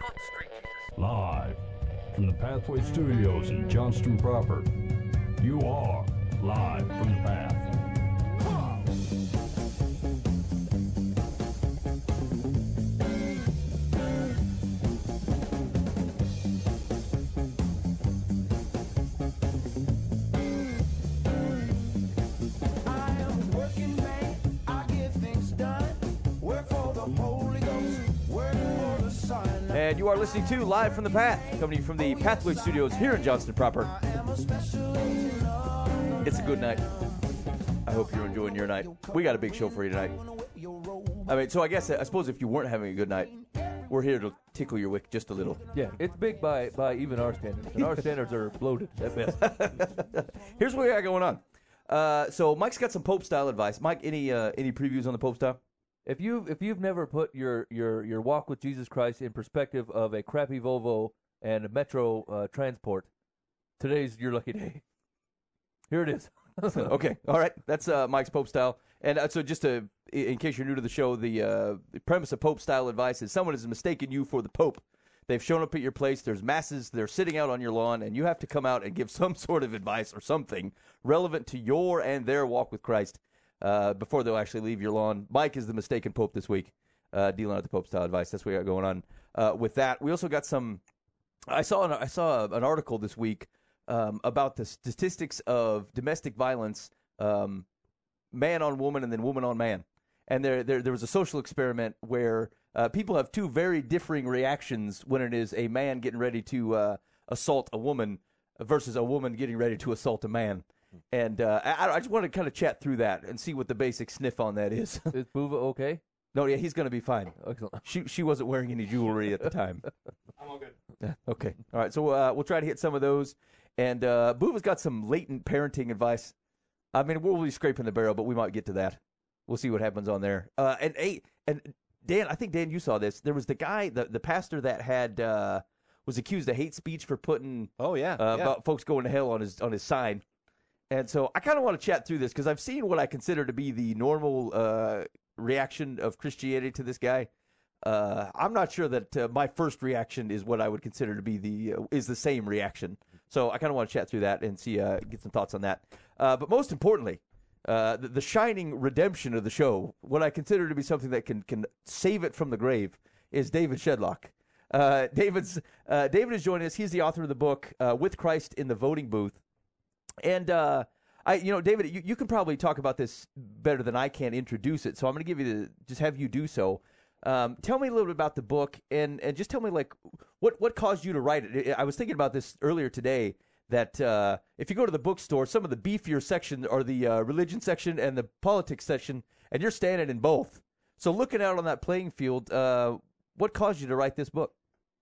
Live from the Pathway Studios in Johnston proper. You are live from the Path. And you are listening to Live from the Path, coming to you from the Pathway Studios here in Johnston proper. It's a good night. I hope you're enjoying your night. We got a big show for you tonight. I suppose if you weren't having a good night, we're here to tickle your wick just a little. Yeah, it's big by even our standards, and our standards are bloated at best. Here's what we got going on. So Mike's got some Pope-style advice. Mike, any previews on the Pope-style? If you've never put your walk with Jesus Christ in perspective of a crappy Volvo and a Metro transport, today's your lucky day. Here it is. Okay, all right. That's Mike's Pope-style. And so just in case you're new to the show, the premise of Pope-style advice is someone has mistaken you for the Pope. They've shown up at your place. There's masses. They're sitting out on your lawn, and you have to come out and give some sort of advice or something relevant to your and their walk with Christ. Before they'll actually leave your lawn. Mike is the mistaken Pope this week, dealing out the Pope-style advice. That's what we got going on with that. We also got some. I saw an article this week about the statistics of domestic violence, man on woman and then woman on man. And there was a social experiment where people have two very differing reactions when it is a man getting ready to assault a woman versus a woman getting ready to assault a man. And I just want to kind of chat through that and see what the basic sniff on that is. Is Buva okay? No, yeah, he's going to be fine. Excellent. She wasn't wearing any jewelry at the time. I'm all good. Yeah, okay. All right, so we'll try to hit some of those. And Buva's got some latent parenting advice. I mean, we'll be scraping the barrel, but we might get to that. We'll see what happens on there. And Dan, I think, Dan, you saw this. There was the guy, the pastor that had was accused of hate speech for putting about folks going to hell on his sign. And so I kind of want to chat through this because I've seen what I consider to be the normal reaction of Christianity to this guy. I'm not sure that my first reaction is what I would consider to be the same reaction. So I kind of want to chat through that and see get some thoughts on that. But most importantly, the shining redemption of the show, what I consider to be something that can save it from the grave, is David Shedlock. David is joining us. He's the author of the book With Christ in the Voting Booth. And, David, you can probably talk about this better than I can introduce it, so I'm going to just have you do so. Tell me a little bit about the book, and just tell me, like, what caused you to write it? I was thinking about this earlier today, that if you go to the bookstore, some of the beefier sections are the religion section and the politics section, and you're standing in both. So looking out on that playing field, what caused you to write this book?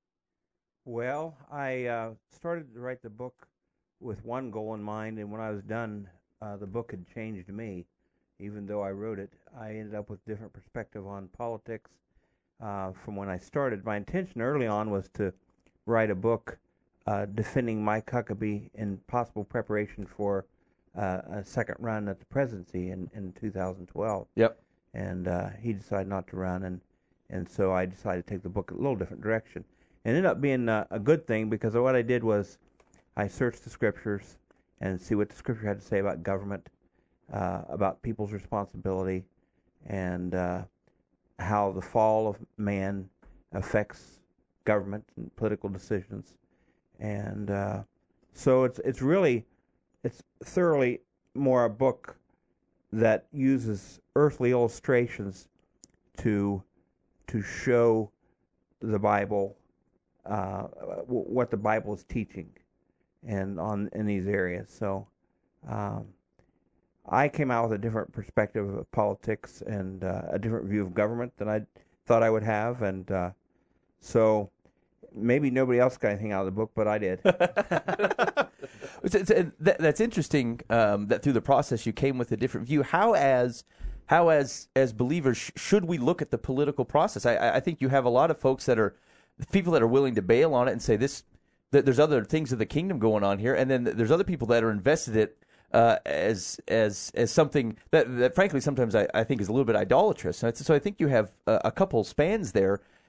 Well, I started to write the book with one goal in mind, and when I was done, the book had changed me. Even though I wrote it, I ended up with different perspective on politics from when I started. My intention early on was to write a book defending Mike Huckabee in possible preparation for a second run at the presidency in 2012. Yep. And he decided not to run, and so I decided to take the book a little different direction. It ended up being a good thing because what I did was I searched the scriptures and see what the scripture had to say about government, about people's responsibility, and how the fall of man affects government and political decisions. And so it's thoroughly more a book that uses earthly illustrations to show the Bible, what the Bible is teaching. And in these areas. So I came out with a different perspective of politics and a different view of government than I thought I would have. And so maybe nobody else got anything out of the book, but I did. That's interesting that through the process you came with a different view. How as believers should we look at the political process? I think you have a lot of folks that are people that are willing to bail on it and say there's other things of the kingdom going on here, and then there's other people that are invested in as something that frankly sometimes I think is a little bit idolatrous. So I think you have a couple spans there.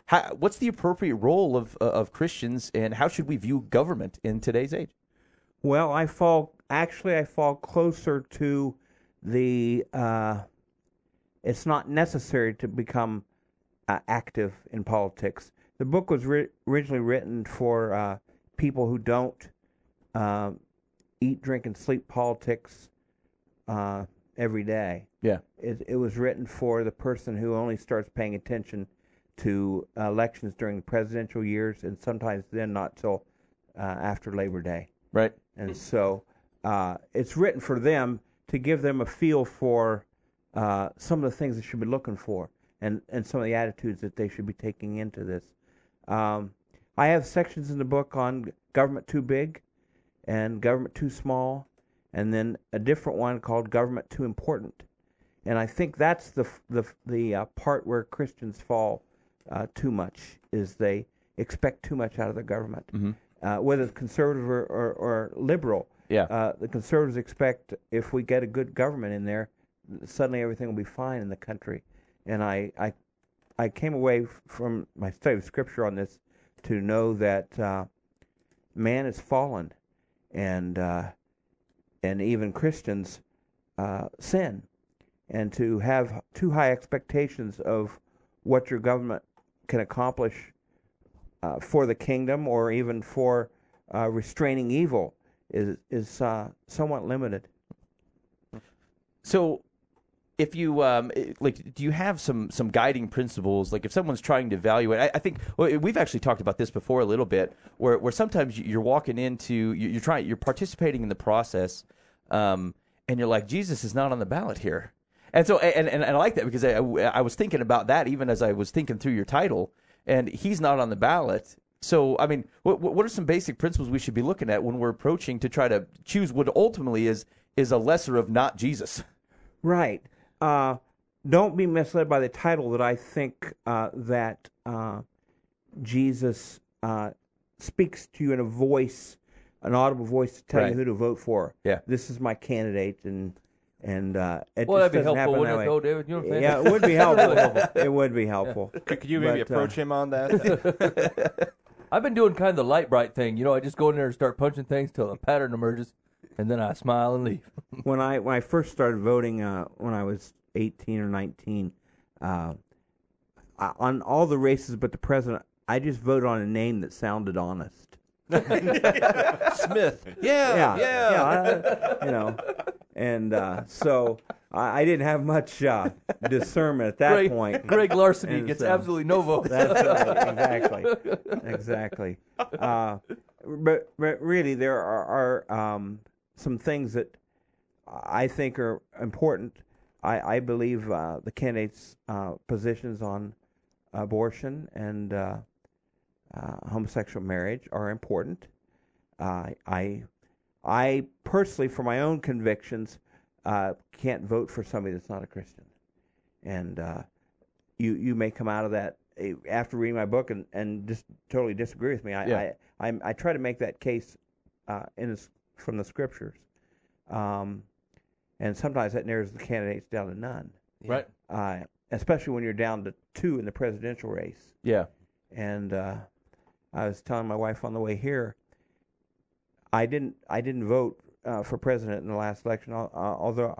what's the appropriate role of Christians, and how should we view government in today's age? Well, I fall closer to the. It's not necessary to become active in politics. The book was originally written for people who don't eat, drink, and sleep politics every day. Yeah. It was written for the person who only starts paying attention to elections during presidential years, and sometimes then not till after Labor Day. Right. And so it's written for them to give them a feel for some of the things they should be looking for, and some of the attitudes that they should be taking into this. I have sections in the book on government too big and government too small, and then a different one called government too important. And I think that's the part where Christians fall too much, is they expect too much out of the government. Mm-hmm. Whether it's conservative or liberal, the conservatives expect if we get a good government in there, suddenly everything will be fine in the country. And I came away from my study of Scripture on this to know that man is fallen, and even Christians sin, and to have too high expectations of what your government can accomplish for the kingdom, or even for restraining evil, is somewhat limited. So, if you do you have some guiding principles? Like if someone's trying to evaluate, I think we've actually talked about this before a little bit, where sometimes you're walking into you're participating in the process, and you're like, Jesus is not on the ballot here, and so and I like that, because I was thinking about that even as I was thinking through your title, and he's not on the ballot. So I mean, what are some basic principles we should be looking at when we're approaching to try to choose what ultimately is a lesser of not Jesus? Right. Don't be misled by the title that I think that Jesus speaks to you in a voice, an audible voice to tell you who to vote for. Yeah. This is my candidate, and it Well, that'd just be doesn't helpful, happen wouldn't that it, way. though, David? You know what I'm saying? Yeah, it would be helpful. It would be helpful. Could you maybe approach him on that? I've been doing kind of the light bright thing. I just go in there and start punching things till a pattern emerges, and then I smile and leave. When I first started voting, when I was 18 or 19, on all the races but the president, I just voted on a name that sounded honest. Smith. Yeah. And so I didn't have much discernment at that point. Greg Larceny And gets so- absolutely no votes. That's right, exactly. But really, there are some things that I think are important. I believe the candidates' positions on abortion and homosexual marriage are important. I personally, for my own convictions, can't vote for somebody that's not a Christian. And you may come out of that after reading my book and just totally disagree with me. I try to make that case from the Scriptures. And sometimes that narrows the candidates down to none. Right. Especially when you're down to two in the presidential race. Yeah. And I was telling my wife on the way here, I didn't vote for president in the last election, although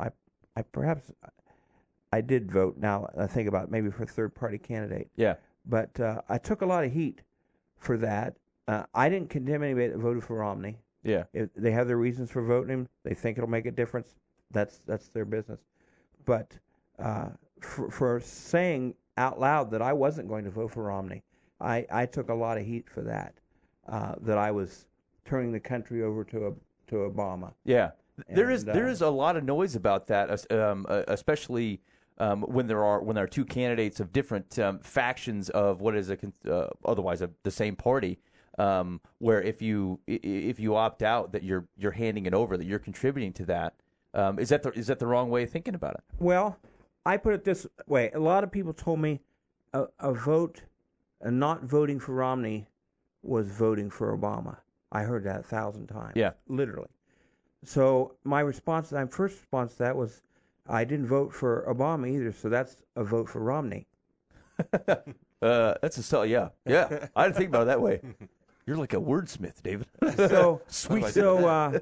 I did vote. Now I think about maybe for a third-party candidate. Yeah. But I took a lot of heat for that. I didn't condemn anybody that voted for Romney. Yeah. If they have their reasons for voting him, they think it'll make a difference. That's their business. But for saying out loud that I wasn't going to vote for Romney, I took a lot of heat for that. That I was turning the country over to Obama. Yeah. There And, is a lot of noise about that, especially when there are two candidates of different factions of what is otherwise the same party. Where if you opt out, that you're handing it over, that you're contributing to that. Is that the wrong way of thinking about it? Well, I put it this way: a lot of people told me a vote, not voting for Romney, was voting for Obama. I heard that 1,000 times. Yeah. Literally. So my first response to that was, I didn't vote for Obama either, so that's a vote for Romney. That's a yeah. I didn't think about it that way. You're like a wordsmith, David. So Sweet. So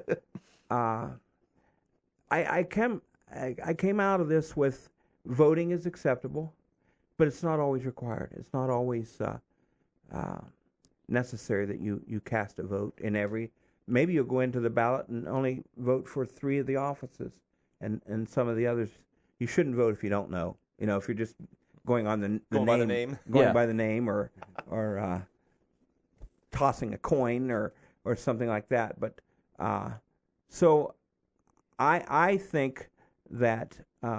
I came out of this with voting is acceptable, but it's not always required. It's not always necessary that you cast a vote in every. Maybe you'll go into the ballot and only vote for 3 of the offices, and some of the others you shouldn't vote if you don't know. You know, if you're just going on by the name, by the name, or tossing a coin or something like that. But so I think that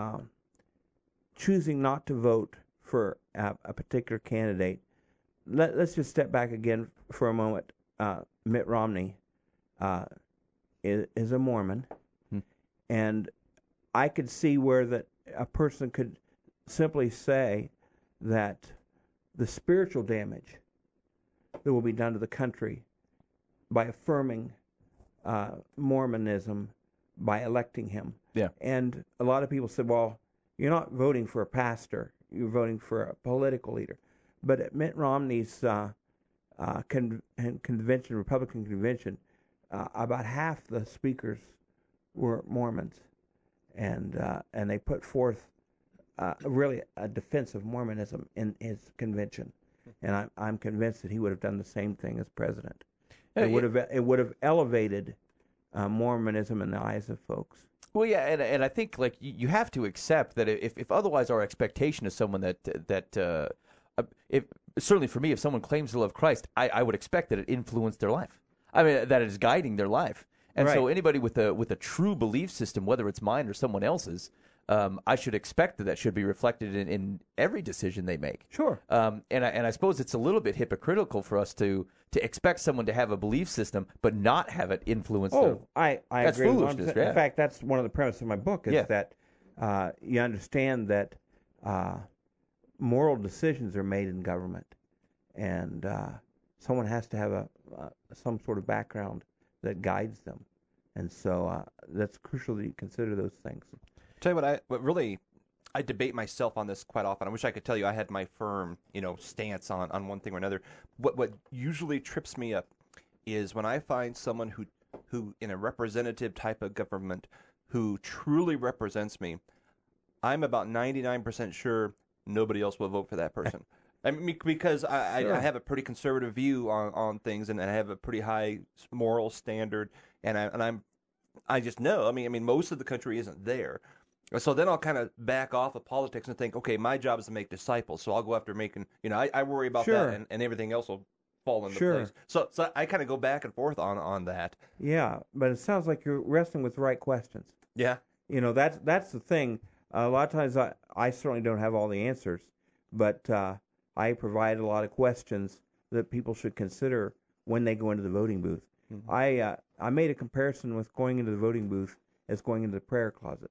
choosing not to vote for a particular candidate. Let's just step back again for a moment. Mitt Romney is a Mormon, and I could see where that a person could simply say that the spiritual damage that will be done to the country by affirming Mormonism by electing him. Yeah. And a lot of people said, well, you're not voting for a pastor, you're voting for a political leader. But at Mitt Romney's convention, Republican convention, about half the speakers were Mormons, and they put forth really a defense of Mormonism in his convention, and I'm convinced that he would have done the same thing as president. It would have elevated Mormonism in the eyes of folks. Well, yeah, and I think like you have to accept that if otherwise our expectation is someone that if certainly for me, if someone claims to love Christ, I would expect that it influenced their life. I mean, that it is guiding their life. And so anybody with a true belief system, whether it's mine or someone else's, I should expect that should be reflected in every decision they make. Sure. And I suppose it's a little bit hypocritical for us to expect someone to have a belief system but not have it influence them. I that's agree. Foolishness, In fact, that's one of the premises of my book is that you understand that moral decisions are made in government, and someone has to have some sort of background that guides them, and so that's crucial that you consider those things. Tell you what really I debate myself on this quite often. I wish I could tell you I had my firm, stance on one thing or another. What usually trips me up is when I find someone who in a representative type of government who truly represents me, I'm about 99% sure nobody else will vote for that person. I mean, because I have a pretty conservative view on things, and I have a pretty high moral standard, and I just know. I mean, most of the country isn't there. So then I'll kind of back off of politics and think, okay, my job is to make disciples, so I'll go after making, I worry about that, and everything else will fall into place. So I kind of go back and forth on that. Yeah, but it sounds like you're wrestling with the right questions. Yeah. That's the thing. A lot of times I certainly don't have all the answers, but I provide a lot of questions that people should consider when they go into the voting booth. Mm-hmm. I made a comparison with going into the voting booth as going into the prayer closet.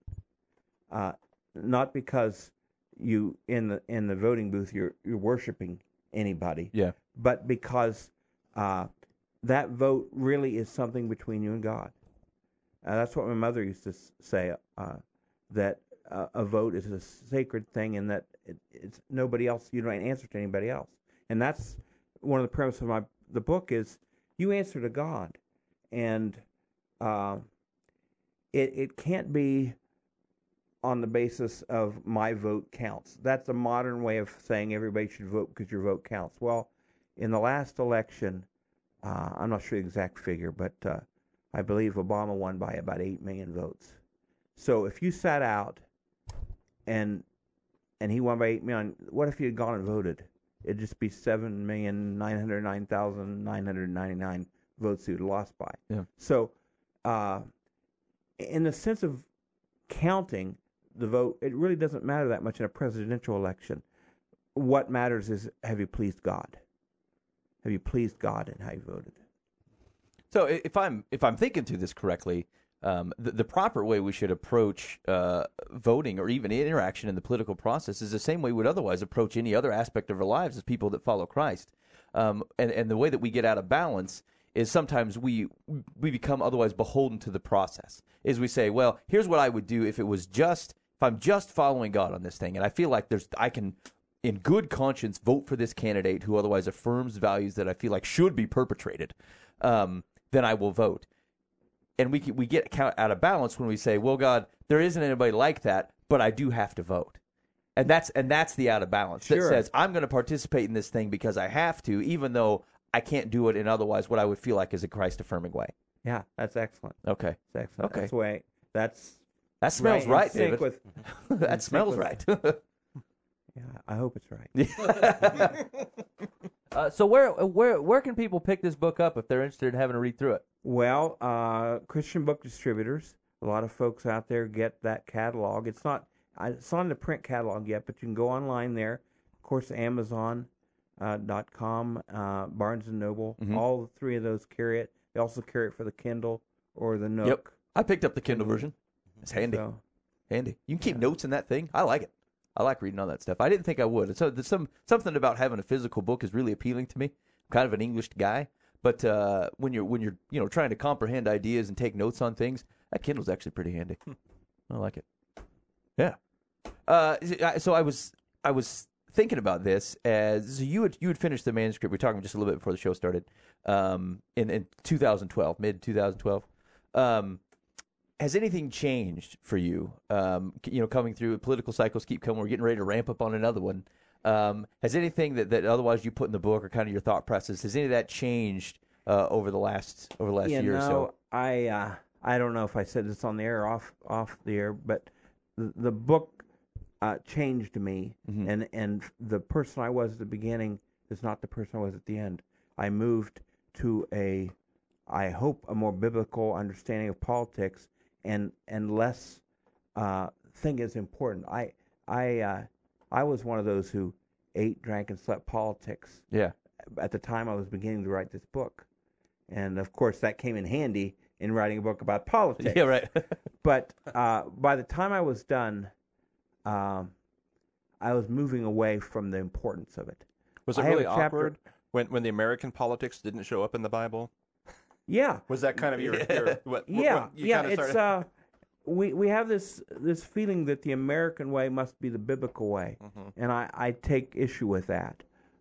Not because you in the voting booth you're worshiping anybody, but because that vote really is something between you and God. That's what my mother used to say, that a vote is a sacred thing, and that it's nobody else. You don't answer to anybody else, and that's one of the premises of the book is you answer to God, and it can't be on the basis of my vote counts. That's a modern way of saying everybody should vote because your vote counts. Well, in the last election, I'm not sure the exact figure, but I believe Obama won by about 8 million votes. So if you sat out and he won by 8 million, what if you had gone and voted? It'd just be 7,909,999 votes you'd lost by. Yeah. So in the sense of counting the vote, it really doesn't matter that much in a presidential election. What matters is, have you pleased God? Have you pleased God in how you voted? So if I'm thinking through this correctly, the proper way we should approach voting or even interaction in the political process is the same way we would otherwise approach any other aspect of our lives as people that follow Christ. And the way that we get out of balance is sometimes we become otherwise beholden to the process. Is we say, well, here's what I would do if I'm just following God on this thing, and I feel like in good conscience vote for this candidate who otherwise affirms values that I feel like should be perpetrated, then I will vote. And we get out of balance when we say, well, God, there isn't anybody like that, but I do have to vote. And that's the out of balance that says I'm going to participate in this thing because I have to, even though I can't do it in otherwise what I would feel like is a Christ-affirming way. Yeah, that's excellent. Okay. That's excellent. Okay. That's the way. That smells right, David. With, that smells right. yeah, I hope it's right. So where can people pick this book up if they're interested in having to read through it? Well, Christian Book Distributors. A lot of folks out there get that catalog. It's not in the print catalog yet, but you can go online there. Of course, Amazon.com, Barnes and Noble. All three of those carry it. They also carry it for the Kindle or the Nook. Yep. I picked up the Kindle version. It's handy. So, handy. You can keep notes in that thing. I like it. I like reading all that stuff. I didn't think I would. So there's something about having a physical book is really appealing to me. I'm kind of an English guy, but when you're trying to comprehend ideas and take notes on things, that Kindle's actually pretty handy. I like it. Yeah. So I was thinking about this as so you had finished the manuscript. We were talking just a little bit before the show started. In 2012, mid 2012. Has anything changed for you? Coming through political cycles keep coming. We're getting ready to ramp up on another one. Has anything that otherwise you put in the book or kind of your thought process, has any of that changed over the last year or so? I don't know if I said this on the air or off the air, but the book changed me, and the person I was at the beginning is not the person I was at the end. I moved to I hope a more biblical understanding of politics and less thing is important. I was one of those who ate, drank, and slept politics. Yeah. At the time I was beginning to write this book, and of course that came in handy in writing a book about politics. Yeah, right. But by the time I was done, I was moving away from the importance of it. Was it really awkward when the American politics didn't show up in the Bible? Yeah. Was that kind of your it's we have this feeling that the American way must be the biblical way, and I take issue with that.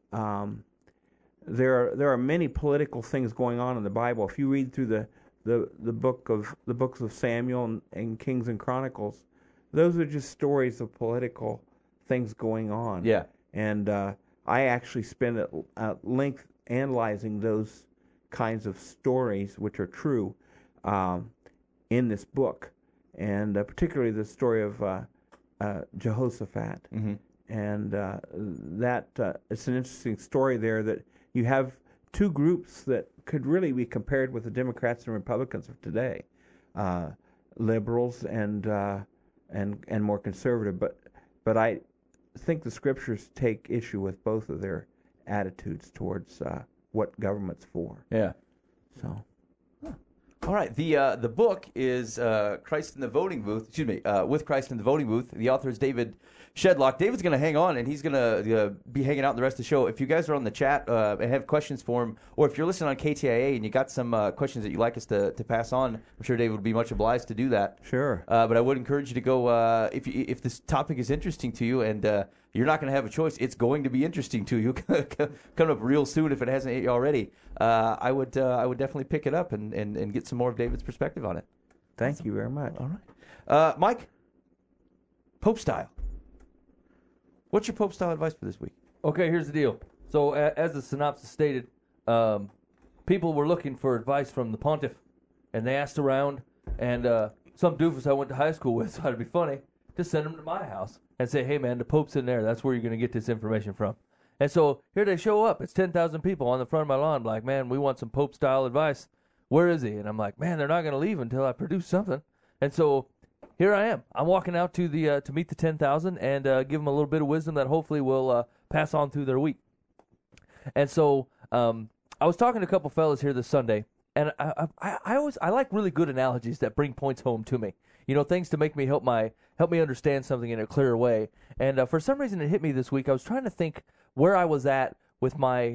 There are many political things going on in the Bible. If you read through the books of Samuel and Kings and Chronicles, those are just stories of political things going on. Yeah. And I actually spend at length analyzing those kinds of stories, which are true, in this book, and particularly the story of Jehoshaphat. And that it's an interesting story there that you have two groups that could really be compared with the Democrats and Republicans of today, liberals and more conservative. But I think the scriptures take issue with both of their attitudes towards what government's for. Yeah. So. All right. The book is Christ in the Voting Booth. Excuse me. With Christ in the Voting Booth. The author is David Shedlock. David's going to hang on, and he's going to be hanging out the rest of the show. If you guys are on the chat and have questions for him, or if you're listening on KTIA and you got some questions that you'd like us to pass on, I'm sure David would be much obliged to do that. Sure. But I would encourage you to go if this topic is interesting to you, and you're not going to have a choice. It's going to be interesting to you. Coming up real soon if it hasn't already. I would definitely pick it up and get some more of David's perspective on it. Thank you very much. All right. Mike, Pope style. What's your Pope style advice for this week? Okay, here's the deal. So, as the synopsis stated, people were looking for advice from the pontiff, and they asked around, and some doofus I went to high school with, so it'd be funny to send them to my house and say, hey, man, the Pope's in there. That's where you're going to get this information from. And so here they show up. It's 10,000 people on the front of my lawn. Like, man, we want some Pope-style advice. Where is he? And I'm like, man, they're not going to leave until I produce something. And so here I am. I'm walking out to the to meet the 10,000 and give them a little bit of wisdom that hopefully will pass on through their week. And so I was talking to a couple fellas here this Sunday, and I like really good analogies that bring points home to me. You know, things to make me help me understand something in a clearer way. And for some reason, it hit me this week. I was trying to think where I was at with my,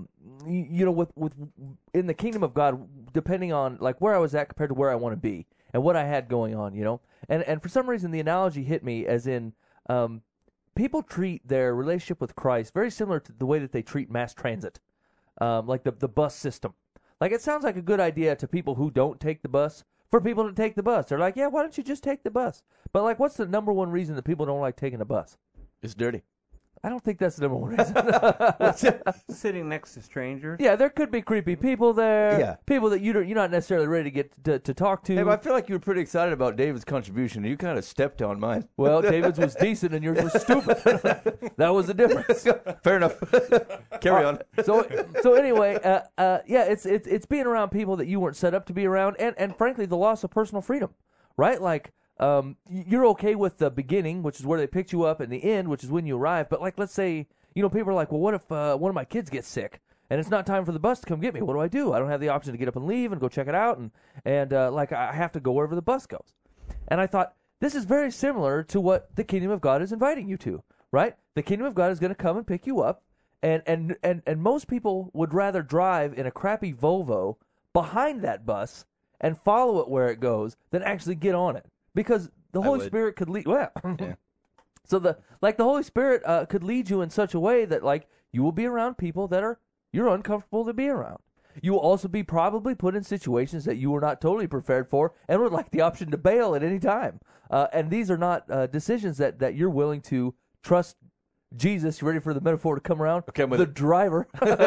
with in the kingdom of God, depending on like where I was at compared to where I want to be and what I had going on, you know. And for some reason, the analogy hit me as in, people treat their relationship with Christ very similar to the way that they treat mass transit, like the bus system. Like, it sounds like a good idea to people who don't take the bus for people to take the bus. They're like, yeah, why don't you just take the bus? But, like, what's the number one reason that people don't like taking a bus? It's dirty. I don't think that's the number one reason. Sitting next to strangers. Yeah, there could be creepy people there. Yeah. People that you're not necessarily ready to get to talk to. Hey, but I feel like you were pretty excited about David's contribution, and you kind of stepped on mine. Well, David's was decent and yours was stupid. That was the difference. Fair enough. Carry on. So anyway, yeah, it's being around people that you weren't set up to be around, and frankly, the loss of personal freedom, right? Like, you're okay with the beginning, which is where they picked you up, and the end, which is when you arrive. But like, let's say, people are like, well, what if one of my kids gets sick and it's not time for the bus to come get me? What do? I don't have the option to get up and leave and go check it out, and like, I have to go wherever the bus goes. And I thought, this is very similar to what the kingdom of God is inviting you to, right? The kingdom of God is going to come and pick you up, and most people would rather drive in a crappy Volvo behind that bus and follow it where it goes than actually get on it. Because the Holy Spirit could lead. Well, Yeah. So the Holy Spirit could lead you in such a way that, like, you will be around people that you're uncomfortable to be around. You will also be probably put in situations that you were not totally prepared for and would like the option to bail at any time. And these are not decisions that you're willing to trust Jesus. You ready for the metaphor to come around? Okay, I'm with the it. driver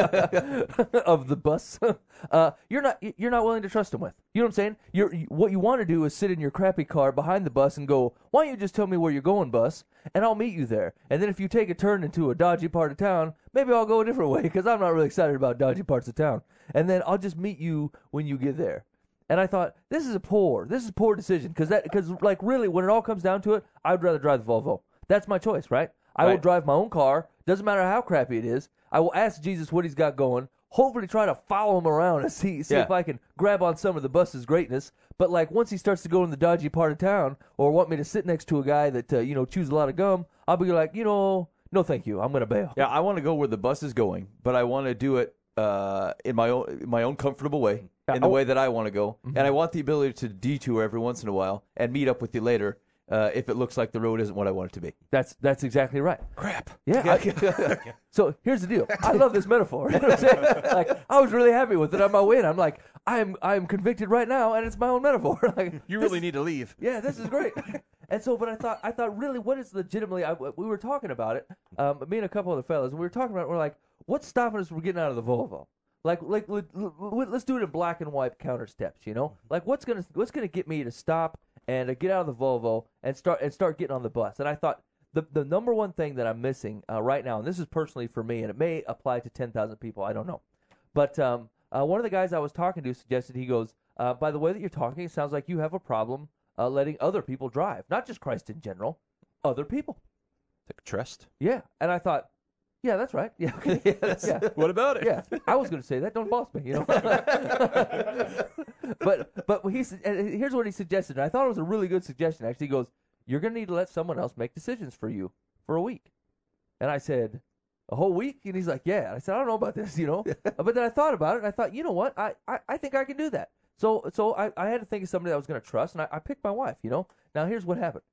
of the bus. You're not willing to trust him with. You know what I'm saying? What you want to do is sit in your crappy car behind the bus and go, why don't you just tell me where you're going, bus, and I'll meet you there. And then if you take a turn into a dodgy part of town, maybe I'll go a different way because I'm not really excited about dodgy parts of town. And then I'll just meet you when you get there. And I thought, this is a poor decision because like, really, when it all comes down to it, I'd rather drive the Volvo. That's my choice, right? I will drive my own car. Doesn't matter how crappy it is. I will ask Jesus what he's got going. Hopefully try to follow him around and see if I can grab on some of the bus's greatness. But, like, once he starts to go in the dodgy part of town or want me to sit next to a guy that, chews a lot of gum, I'll be like, no, thank you. I'm going to bail. Yeah, I want to go where the bus is going, but I want to do it in my own comfortable way, in the way that I want to go. Mm-hmm. And I want the ability to detour every once in a while and meet up with you later if it looks like the road isn't what I want it to be. That's exactly right. Crap. Yeah. So here's the deal. I love this metaphor. You know what I'm saying? Like, I was really happy with it on my way in. I'm like, I'm convicted right now, and it's my own metaphor. Like, You really need to leave. yeah, this is great. And so, but I thought, really, what is legitimately? We were talking about it. Me and a couple other fellas, and we were talking about it. We're like, what's stopping us from getting out of the Volvo? Like, let's do it in black and white counter steps. Like, what's gonna get me to stop and get out of the Volvo and start getting on the bus? And I thought the number one thing that I'm missing right now, and this is personally for me, and it may apply to 10,000 people, I don't know, but one of the guys I was talking to suggested, he goes, by the way that you're talking, it sounds like you have a problem letting other people drive, not just Christ in general, other people. Like trust. Yeah, and I thought, yeah, that's right. Yeah, okay. Yeah. What about it? Yeah, I was going to say that. Don't boss me, But and here's what he suggested. And I thought it was a really good suggestion. Actually, he goes, "You're going to need to let someone else make decisions for you for a week." And I said, "A whole week?" And he's like, "Yeah." And I said, "I don't know about this, But then I thought about it, and I thought, you know what? I think I can do that. So I had to think of somebody that I was going to trust, and I picked my wife. Now here's what happened.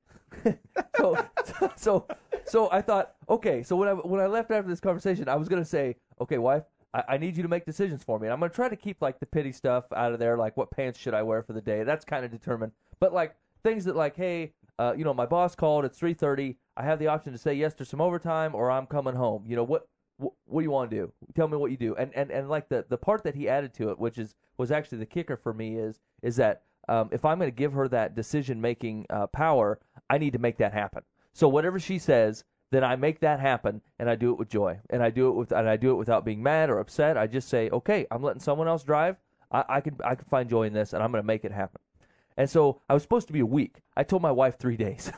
So I thought, okay. So when I left after this conversation, I was going to say, okay, wife, I need you to make decisions for me. And I'm going to try to keep, like, the pity stuff out of there, like what pants should I wear for the day. That's kind of determined. But, like, things that, like, hey, my boss called, it's 3:30. I have the option to say yes to some overtime, or I'm coming home. What do you want to do? Tell me what you do. And like the part that he added to it, which was actually the kicker for me, is that if I'm going to give her that decision making power, I need to make that happen. So whatever she says, then I make that happen, and I do it with joy, and I do it without being mad or upset. I just say, okay, I'm letting someone else drive. I can find joy in this, and I'm going to make it happen. And so I was supposed to be a week. I told my wife 3 days.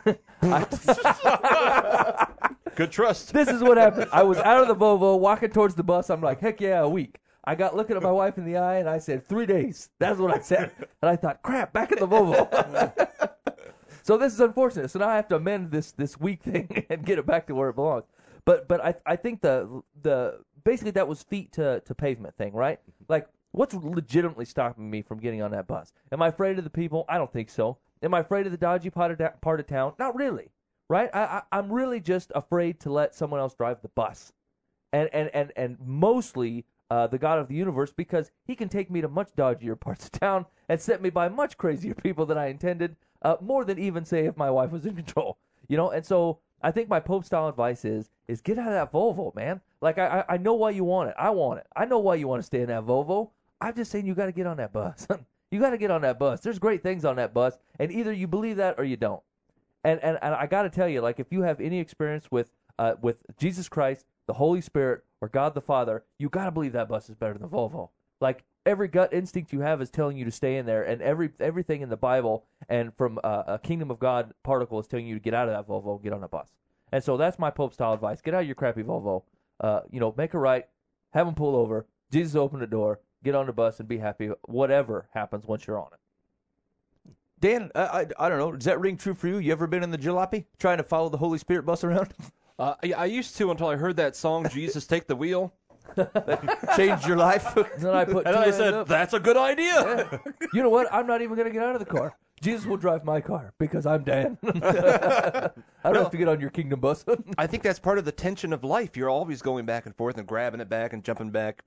Good trust. This is what happened. I was out of the Volvo, walking towards the bus. I'm like, heck yeah, a week. I got looking at my wife in the eye, and I said, 3 days. That's what I said. And I thought, crap, back in the Volvo. So this is unfortunate. So now I have to amend this week thing and get it back to where it belongs. But I think the basically that was feet to pavement thing, right? Like, what's legitimately stopping me from getting on that bus? Am I afraid of the people? I don't think so. Am I afraid of the dodgy part of town? Not really, right? I'm really just afraid to let someone else drive the bus, and mostly the God of the universe, because he can take me to much dodgier parts of town and set me by much crazier people than I intended, more than even say if my wife was in control, And so I think my Pope style advice is get out of that Volvo, man. Like I know why you want it. I want it. I know why you want to stay in that Volvo. I'm just saying you got to get on that bus. You got to get on that bus. There's great things on that bus, and either you believe that or you don't. And I got to tell you, like, if you have any experience with Jesus Christ, the Holy Spirit, or God the Father, you got to believe that bus is better than the Volvo. Like, every gut instinct you have is telling you to stay in there, and everything in the Bible and from a Kingdom of God particle is telling you to get out of that Volvo and get on a bus. And so that's my Pope style advice. Get out of your crappy Volvo. Make a right, have them pull over. Jesus open the door. Get on the bus and be happy, whatever happens once you're on it. Dan, I don't know. Does that ring true for you? You ever been in the jalopy trying to follow the Holy Spirit bus around? I used to until I heard that song, Jesus Take the Wheel. Changed your life? Then I said, that's a good idea. Yeah. You know what? I'm not even going to get out of the car. Jesus will drive my car because I'm Dan. I don't have to get on your kingdom bus. I think that's part of the tension of life. You're always going back and forth and grabbing it back and jumping back.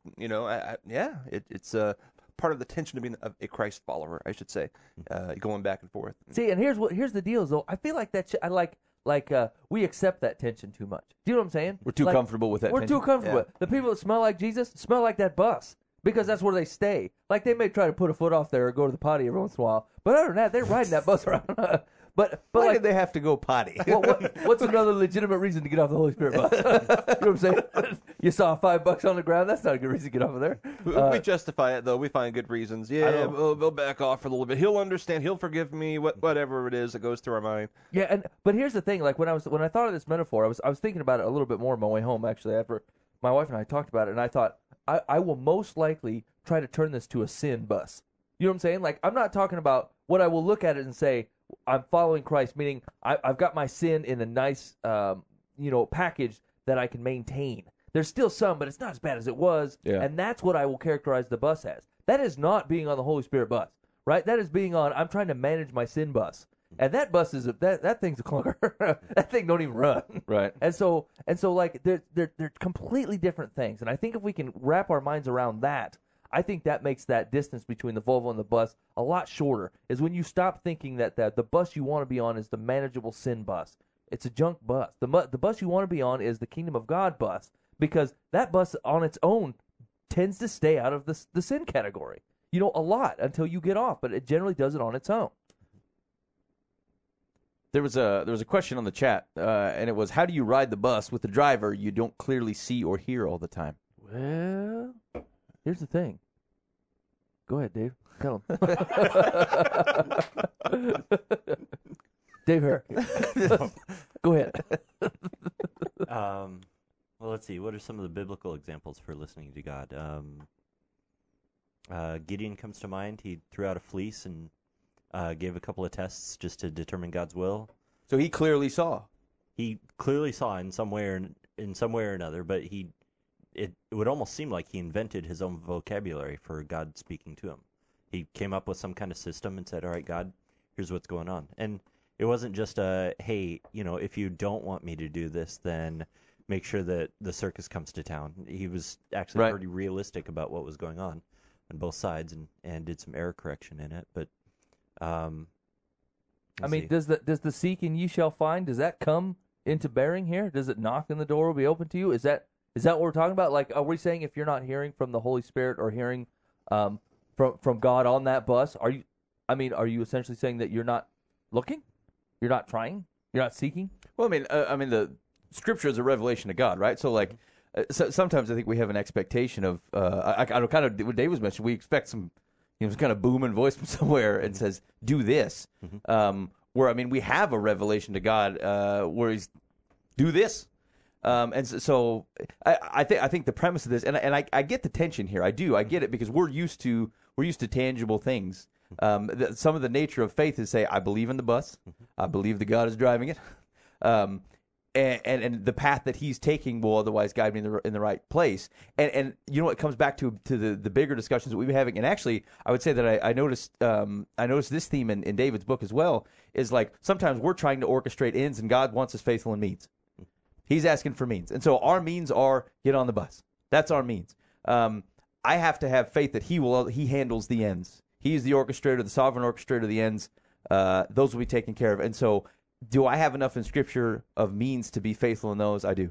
It's part of the tension of being a Christ follower, I should say, going back and forth. See, and here's the deal, though. I feel like we accept that tension too much. Do you know what I'm saying? We're too comfortable with that We're tension. too comfortable. Yeah. The people that smell like Jesus smell like that bus because that's where they stay. Like, they may try to put a foot off there or go to the potty every once in a while, but other than that, they're riding that bus around. But Why like, did they have to go potty? what's another legitimate reason to get off the Holy Spirit bus? You know what I'm saying? You saw $5 on the ground. That's not a good reason to get off of there. We justify it, though. We find good reasons. Yeah, we'll back off for a little bit. He'll understand. He'll forgive me. Whatever it is that goes through our mind. Yeah, but here's the thing. Like, when I thought of this metaphor, I was thinking about it a little bit more on my way home. Actually, after my wife and I talked about it, and I thought I will most likely try to turn this to a sin bus. You know what I'm saying? Like, I'm not talking about what I will look at it and say, I'm following Christ, meaning I've got my sin in a nice, package that I can maintain. There's still some, but it's not as bad as it was. Yeah. And that's what I will characterize the bus as. That is not being on the Holy Spirit bus, right? That is being on, I'm trying to manage my sin bus. And that bus is that thing's a clunker. That thing don't even run. Right. And so like they're completely different things. And I think if we can wrap our minds around that, I think that makes that distance between the Volvo and the bus a lot shorter. Is when you stop thinking that the bus you want to be on is the manageable sin bus. It's a junk bus. The bus you want to be on is the Kingdom of God bus, because that bus on its own tends to stay out of the sin category. A lot until you get off, but it generally does it on its own. There was a question on the chat, and it was, how do you ride the bus with the driver you don't clearly see or hear all the time? Well, here's the thing. Go ahead, Dave. Tell him. Dave Herrick. Go ahead. Well, let's see. What are some of the biblical examples for listening to God? Gideon comes to mind. He threw out a fleece and gave a couple of tests just to determine God's will. So he clearly saw. He clearly saw in some way or another, but it would almost seem like he invented his own vocabulary for God speaking to him. He came up with some kind of system and said, all right, God, here's what's going on. And it wasn't just hey, if you don't want me to do this, then make sure that the circus comes to town. He was actually pretty realistic about what was going on both sides and did some error correction in it. But does the seek and ye shall find, does that come into bearing here? Does it knock and the door will be open to you? Is that what we're talking about? Like, are we saying if you're not hearing from the Holy Spirit or hearing from God on that bus, are you essentially saying that you're not looking? You're not trying? You're not seeking? Well, the Scripture is a revelation of God, right? So, like, sometimes I think we have an expectation of, I kind of what Dave was mentioning. We expect some kind of booming voice from somewhere and says, "Do this." Where we have a revelation to God where He's do this. And so I think the premise of this, and I get the tension here. I get it, because we're used to tangible things. Some of the nature of faith is say, I believe in the bus, I believe that God is driving it. and the path that he's taking will otherwise guide me in the right place. And you know, it comes back to the bigger discussions that we've been having. And actually, I would say that I noticed this theme in David's book as well, is like sometimes we're trying to orchestrate ends and God wants us faithful in means. He's asking for means. And so our means are get on the bus. That's our means. I have to have faith that he handles the ends. He's the orchestrator, the sovereign orchestrator of the ends. Those will be taken care of. And so, do I have enough in Scripture of means to be faithful in those? I do.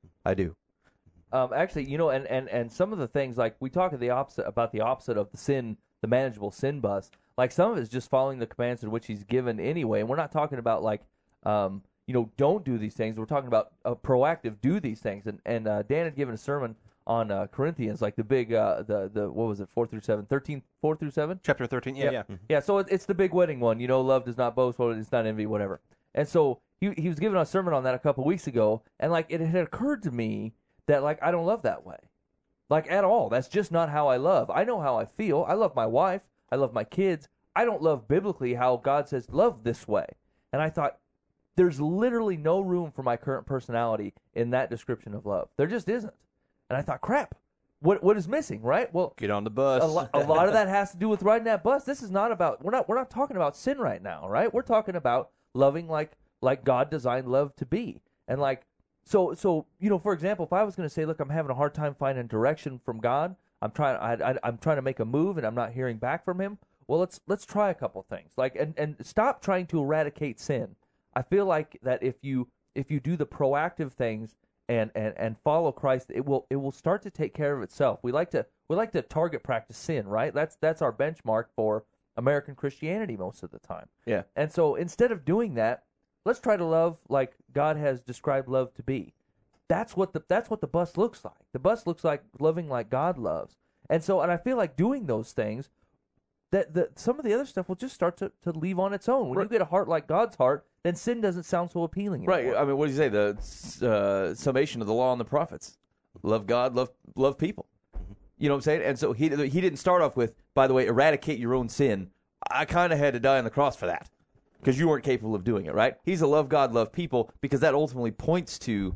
Actually, you know, and some of the things, like we talk about the opposite of the sin, the manageable sin bus. Like some of it is just following the commands in which he's given anyway. And we're not talking about like, you know, don't do these things. We're talking about proactive, do these things. And Dan had given a sermon on Corinthians, like the big, the what was it, 4 through 7, 13, 4 through 7? Chapter 13, yeah. Yeah, so it's the big wedding one. You know, love does not boast, it's not envy, whatever. And so he was giving a sermon on that a couple weeks ago, and like it had occurred to me that like I don't love that way, like at all. That's just not how I love. I know how I feel. I love my wife. I love my kids. I don't love biblically how God says love this way. And I thought there's literally no room for my current personality in that description of love. There just isn't. And I thought, crap, what is missing, right? Well, Get on the bus. a lot of that has to do with riding that bus. This is not about we're not talking about sin right now, right? We're talking about loving like God designed love to be. And like so you know, for example, if I was going to say, look, I'm having a hard time finding direction from God, I'm trying to make a move and I'm not hearing back from him. Well, let's try a couple things. Like and stop trying to eradicate sin. I feel like that if you do the proactive things and follow Christ, it will start to take care of itself. We like to target practice sin, right? That's our benchmark for American Christianity most of the time. Yeah. And so instead of doing that, let's try to love like God has described love to be. That's what the bus looks like. The bus looks like loving like God loves. And I feel like doing those things, that some of the other stuff will just start to leave on its own. When you get a heart like God's heart, then sin doesn't sound so appealing anymore. Right. I mean, what do you say? The summation of the law and the prophets: love God, love people. You know what I'm saying? And so he didn't start off with, by the way, eradicate your own sin. I kind of had to die on the cross for that because you weren't capable of doing it, right? He's a love God, love people, because that ultimately points to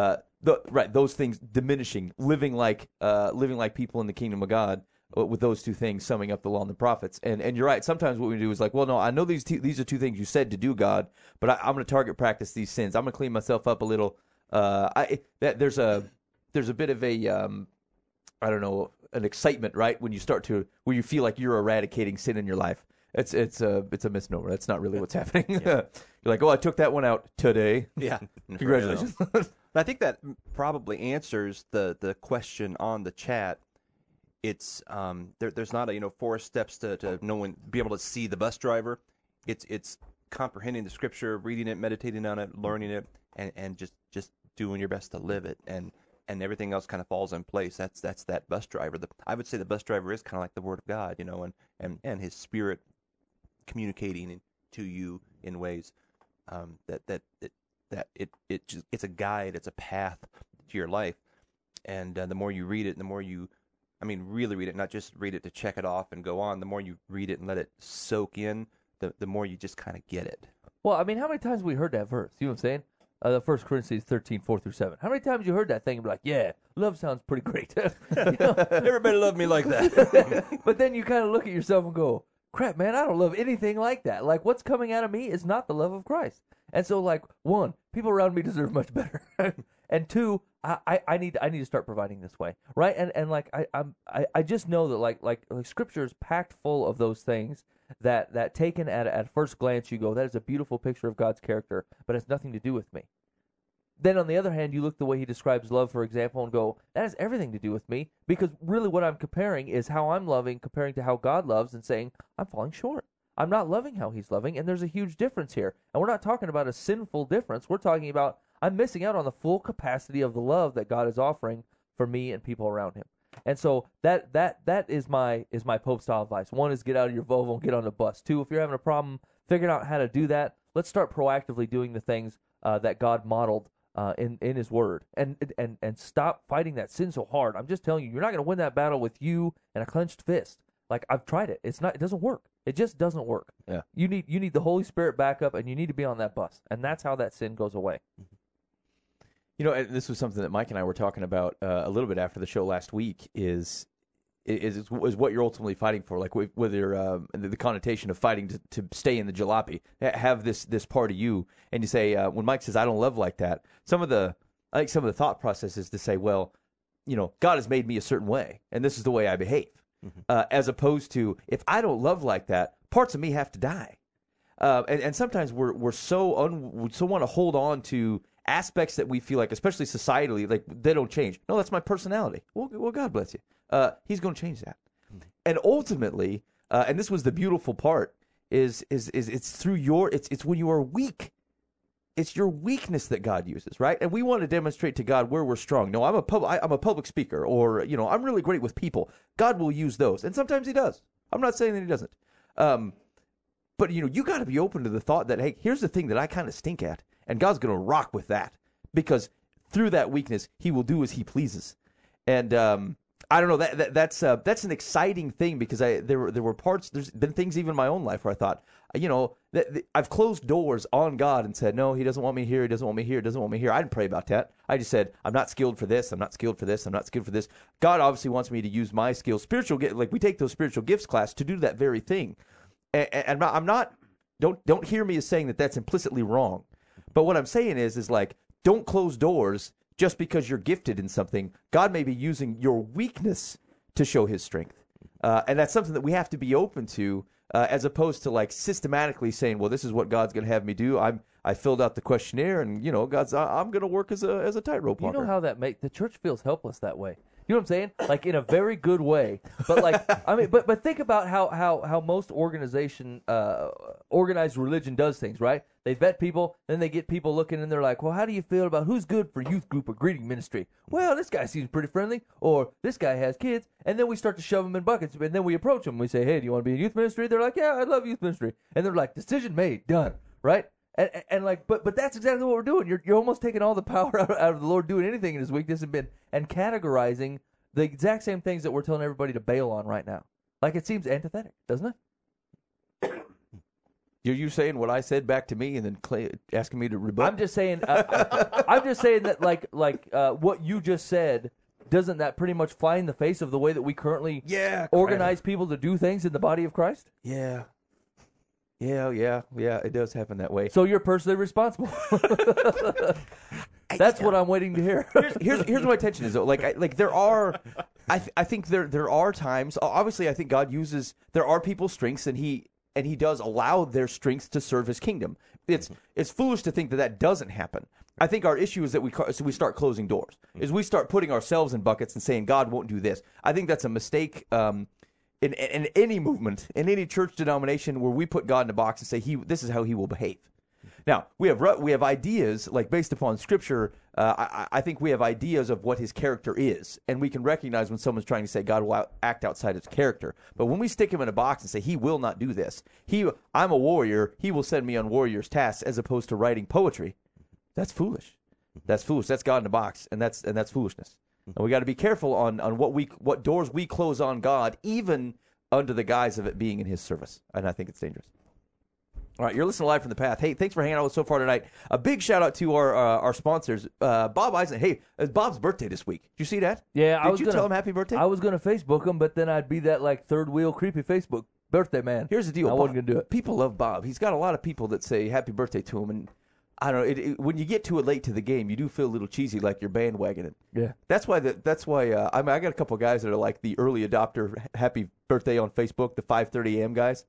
those things diminishing, living like people in the kingdom of God, with those two things summing up the law and the prophets. And you're right. Sometimes what we do is like, well, no, I know these are two things you said to do, God, but I'm going to target practice these sins. I'm going to clean myself up a little. There's a bit of a I don't know, an excitement, right, when you you feel like you're eradicating sin in your life. It's a misnomer. That's not really what's happening. You're like, oh, I took that one out today. Yeah. Congratulations. I think that probably answers the question on the chat. It's there's not a 4 steps to know when be able to see the bus driver. It's comprehending the scripture, reading it, meditating on it, learning it, and just doing your best to live it, and everything else kind of falls in place. That's that bus driver. I would say the bus driver is kind of like the Word of God, and His Spirit communicating to you in ways it's a guide, it's a path to your life, and the more you read it, the more you really read it, not just read it to check it off and go on. The more you read it and let it soak in, the more you just kind of get it. Well, I mean, how many times have we heard that verse? You know what I'm saying? The 1 Corinthians 13, 4 through 7. How many times you heard that thing and be like, yeah, love sounds pretty great. Everybody loved me like that. But then you kind of look at yourself and go, crap, man, I don't love anything like that. Like, what's coming out of me is not the love of Christ. And so, like, 1, people around me deserve much better. And 2, I need to start providing this way, right? And like I just know that like Scripture is packed full of those things that taken at first glance you go, that is a beautiful picture of God's character, but it's nothing to do with me. Then on the other hand, you look the way he describes love, for example, and go, that has everything to do with me, because really what I'm comparing is how I'm loving comparing to how God loves, and saying I'm falling short. I'm not loving how he's loving, and there's a huge difference here. And we're not talking about a sinful difference. We're talking about I'm missing out on the full capacity of the love that God is offering for me and people around him. And so that is my Pope style advice. 1 is get out of your Volvo and get on the bus. 2, if you're having a problem figuring out how to do that, let's start proactively doing the things that God modeled in his word, and stop fighting that sin so hard. I'm just telling you, you're not going to win that battle with you and a clenched fist. Like, I've tried it. It doesn't work. It just doesn't work. Yeah. You need the Holy Spirit backup, and you need to be on that bus, and that's how that sin goes away. You know, and this was something that Mike and I were talking about a little bit after the show last week. Is what you're ultimately fighting for? Like whether the connotation of fighting to stay in the jalopy, have this part of you, and you say when Mike says I don't love like that. Some of the thought process is to say, well, you know, God has made me a certain way, and this is the way I behave. As opposed to if I don't love like that, parts of me have to die. And sometimes we're so want to hold on to aspects that we feel like, especially societally, like they don't change. No, that's my personality. Well, God bless you. He's going to change that. And ultimately, and this was the beautiful part, is it's through it's when you are weak. It's your weakness that God uses, right? And we want to demonstrate to God where we're strong. No, I'm a public speaker, or you know, I'm really great with people. God will use those, and sometimes He does. I'm not saying that He doesn't. But you know, you got to be open to the thought that, hey, here's the thing that I kind of stink at, and God's going to rock with that, because through that weakness, He will do as He pleases. And I don't know, that's an exciting thing, because there were parts. There's been things even in my own life where I thought, you know, that I've closed doors on God and said, no, He doesn't want me here. He doesn't want me here. He doesn't want me here. I didn't pray about that. I just said, I'm not skilled for this. I'm not skilled for this. I'm not skilled for this. God obviously wants me to use my skills. Like we take those spiritual gifts class to do that very thing. And I'm not. Don't hear me as saying that that's implicitly wrong. But what I'm saying is like, don't close doors just because you're gifted in something. God may be using your weakness to show His strength. And that's something that we have to be open to, as opposed to like systematically saying, well, this is what God's going to have me do. I filled out the questionnaire, and you know, I'm going to work as a tightrope walker. You know how the church feels helpless that way. You know what I'm saying? Like in a very good way. But like, I mean, but think about how most organized religion does things, right? They vet people, then they get people looking, and they're like, well, how do you feel about who's good for youth group or greeting ministry? Well, this guy seems pretty friendly, or this guy has kids, and then we start to shove them in buckets, and then we approach them. We say, hey, do you want to be in youth ministry? They're like, yeah, I love youth ministry. And they're like, decision made, done, right? And like, but that's exactly what we're doing. You're almost taking all the power out of the Lord doing anything in His weakness and categorizing the exact same things that we're telling everybody to bail on right now. Like, it seems antithetic, doesn't it? Are you saying what I said back to me and then asking me to rebut? I'm just saying. I'm just saying that, like what you just said, doesn't that pretty much fly in the face of the way that we currently organize people to do things in the body of Christ? Yeah. Yeah. It does happen that way. So you're personally responsible. That's what I'm waiting to hear. Here's where my attention is, though. Like there are, I think there are times. Obviously, I think God uses. There are people's strengths, and He does allow their strengths to serve His kingdom. It's foolish to think that doesn't happen. I think our issue is that we start closing doors. Is we start putting ourselves in buckets and saying God won't do this. I think that's a mistake. In any movement, in any church denomination, where we put God in a box and say this is how He will behave. Now we have ideas, like based upon Scripture. I think we have ideas of what His character is, and we can recognize when someone's trying to say God will act outside His character. But when we stick Him in a box and say He will not do this, I'm a warrior, He will send me on warrior's tasks, as opposed to writing poetry, that's foolish. That's foolish. That's God in a box, and that's foolishness. And we got to be careful on what doors we close on God, even under the guise of it being in His service. And I think it's dangerous. All right, you're listening live from the Path. Hey, thanks for hanging out with us so far tonight. A big shout out to our sponsors, Bob Eisen. Hey, it's Bob's birthday this week. Did you see that? Yeah, Did you tell him happy birthday? I was gonna Facebook him, but then I'd be that like third wheel creepy Facebook birthday man. Here's the deal. I wasn't gonna do it. People love Bob. He's got a lot of people that say happy birthday to him, and I don't know. When you get to it late to the game, you do feel a little cheesy, like you're bandwagoning. Yeah. That's why. I got a couple of guys that are like the early adopter happy birthday on Facebook, the 5:30 a.m. guys.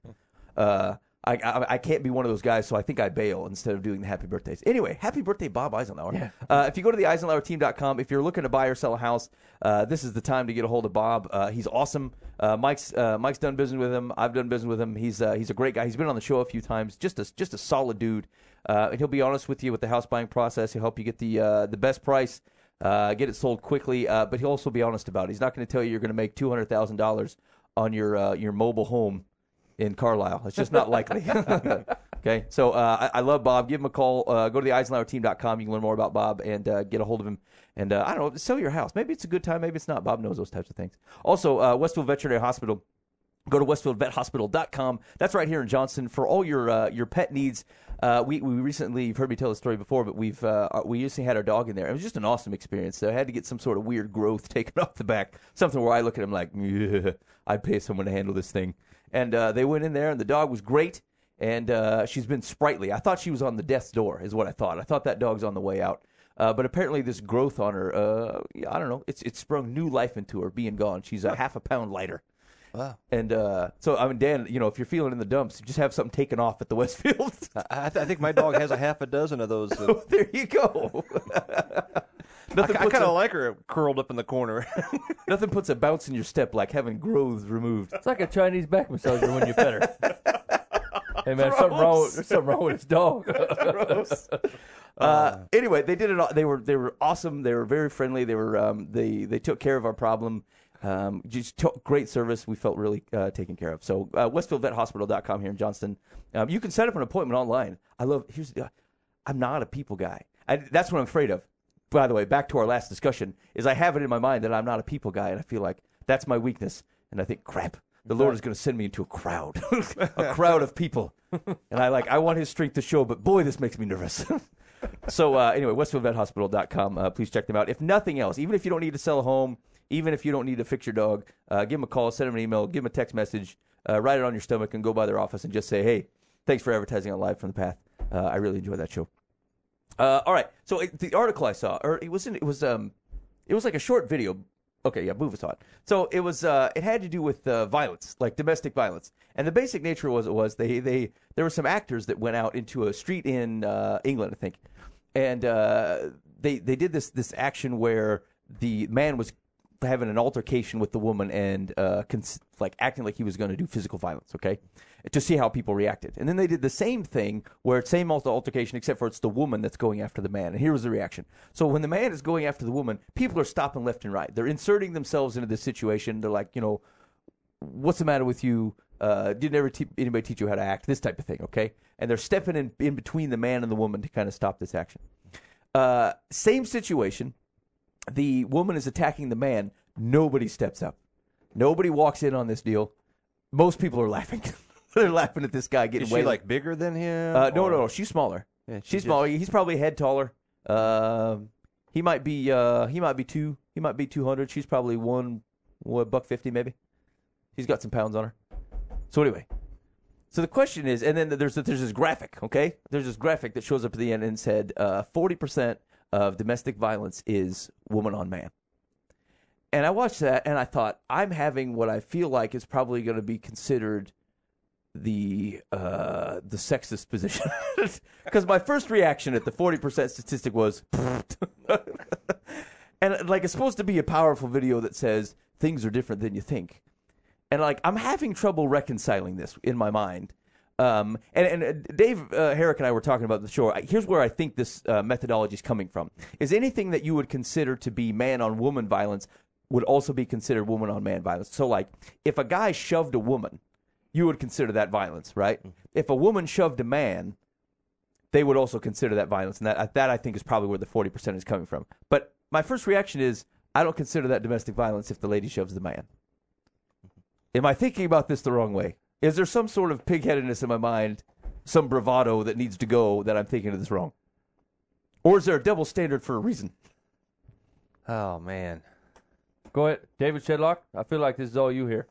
I can't be one of those guys, so I think I bail instead of doing the happy birthdays. Anyway, happy birthday, Bob Eisenhower. Yeah. If you go to the EisenhowerTeam.com, if you're looking to buy or sell a house, this is the time to get a hold of Bob. He's awesome. Mike's done business with him. I've done business with him. He's a great guy. He's been on the show a few times. Just a solid dude. And he'll be honest with you with the house buying process. He'll help you get the best price, get it sold quickly. But he'll also be honest about it. He's not going to tell you you're going to make $200,000 on your mobile home in Carlisle. It's just not likely. Okay, so I love Bob. Give him a call. Go to the EisenhowerTeam.com. You can learn more about Bob and get a hold of him. And I don't know, sell your house. Maybe it's a good time. Maybe it's not. Bob knows those types of things. Also, Westfield Veterinary Hospital. Go to WestfieldVetHospital.com. That's right here in Johnston for all your pet needs. We recently, you've heard me tell the story before, but we recently had our dog in there. It was just an awesome experience. So I had to get some sort of weird growth taken off the back, something where I look at him like, I'd pay someone to handle this thing. And they went in there, and the dog was great, and she's been sprightly. I thought she was on the death's door, is what I thought. I thought that dog's on the way out. But apparently this growth on her, I don't know, it's sprung new life into her, being gone. She's a half a pound lighter. Wow. And so, I mean, Dan, if you're feeling in the dumps, just have something taken off at the Westfield. I think my dog has a half a dozen of those. There you go. I kind of like her curled up in the corner. Nothing puts a bounce in your step like having growths removed. It's like a Chinese back massager when you pet her. Hey man, there's something wrong with his dog. Anyway, they did it all. They were awesome. They were very friendly. They were they took care of our problem. Just great service. We felt really taken care of. So WestfieldVetHospital.com here in Johnston. You can set up an appointment online. I'm not a people guy. That's what I'm afraid of. By the way, back to our last discussion, is I have it in my mind that I'm not a people guy, and I feel like that's my weakness. And I think, crap, the Lord is going to send me into a crowd, a crowd of people. And I want His strength to show, but boy, this makes me nervous. So anyway, WestfieldVetHospital.com. Please check them out. If nothing else, even if you don't need to sell a home, even if you don't need to fix your dog, give them a call, send them an email, give them a text message, write it on your stomach, and go by their office and just say, hey, thanks for advertising on Live from the Path. I really enjoy that show. All right. So the article I saw, or it was like a short video. Okay, yeah, Boovis saw it. So it was it had to do with violence, like domestic violence, and the basic nature was there were some actors that went out into a street in England, I think, and they did this action where the man was having an altercation with the woman and acting like he was going to do physical violence, okay, to see how people reacted. And then they did the same thing where it's same altercation except for it's the woman that's going after the man. And here was the reaction. So when the man is going after the woman, people are stopping left and right. They're inserting themselves into this situation. They're like, what's the matter with you? Didn't anybody teach you how to act? This type of thing, okay? And they're stepping in between the man and the woman to kind of stop this action. Same situation. The woman is attacking the man. Nobody steps up. Nobody walks in on this deal. Most people are laughing. They're laughing at this guy getting Is she like bigger than him? No. She's smaller. Yeah, she's smaller. He's probably a head taller. He might be 200. She's probably $150 maybe. He's got some pounds on her. So anyway, so the question is, and then there's this graphic. Okay, there's this graphic that shows up at the end and said 40% of domestic violence is woman on man. And I watched that and I thought, I'm having what I feel like is probably going to be considered the sexist position. Because my first reaction at the 40% statistic was, and it's supposed to be a powerful video that says things are different than you think. And I'm having trouble reconciling this in my mind. And Dave Herrick and I were talking about the show. Here's where I think this methodology is coming from. Is anything that you would consider to be man-on-woman violence would also be considered woman-on-man violence. So, if a guy shoved a woman, you would consider that violence, right? Mm-hmm. If a woman shoved a man, they would also consider that violence. And that I think, is probably where the 40% is coming from. But my first reaction is, I don't consider that domestic violence if the lady shoves the man. Am I thinking about this the wrong way? Is there some sort of pigheadedness in my mind, some bravado that needs to go that I'm thinking of this wrong? Or is there a double standard for a reason? Oh, man. Go ahead. David Shedlock, I feel like this is all you here.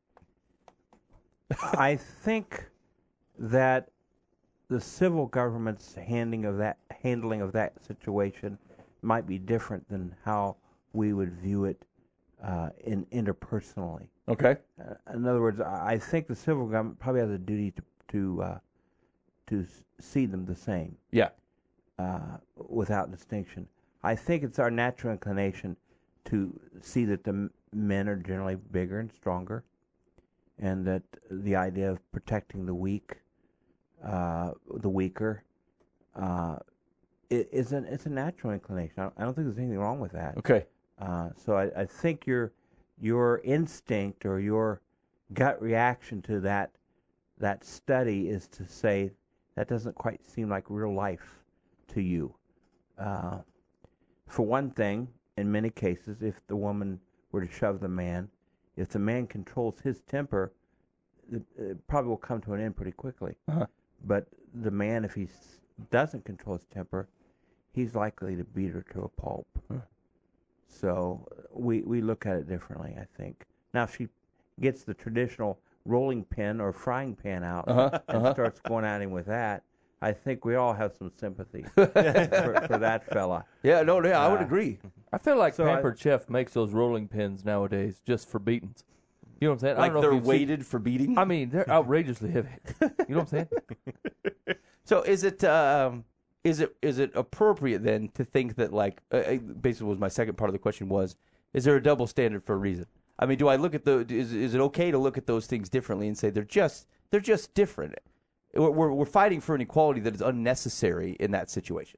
I think that the civil government's handling of that situation might be different than how we would view it interpersonally. Okay. In other words, I think the civil government probably has a duty to see them the same. Yeah. Without distinction. I think it's our natural inclination to see that the men are generally bigger and stronger, and that the idea of protecting the weaker, it's a natural inclination. I don't think there's anything wrong with that. Okay. So I think your instinct or your gut reaction to that study is to say that doesn't quite seem like real life to you. For one thing, in many cases, if the woman were to shove the man, if the man controls his temper, it probably will come to an end pretty quickly. Uh-huh. But the man, if he doesn't control his temper, he's likely to beat her to a pulp. So we look at it differently, I think. Now, if she gets the traditional rolling pin or frying pan out and starts going at him with that, I think we all have some sympathy for that fella. Yeah, no, yeah, I would agree. I feel like So Pampered Chef makes those rolling pins nowadays just for beatings. You know what I'm saying? I Like don't know they're if you've seen- weighted for beating. I mean, they're outrageously heavy. You know what I'm saying? So is it appropriate then to think that like basically was my second part of the question was, is there a double standard for a reason? I mean, do I look at is it okay to look at those things differently and say they're just different? We're fighting for an equality that is unnecessary in that situation.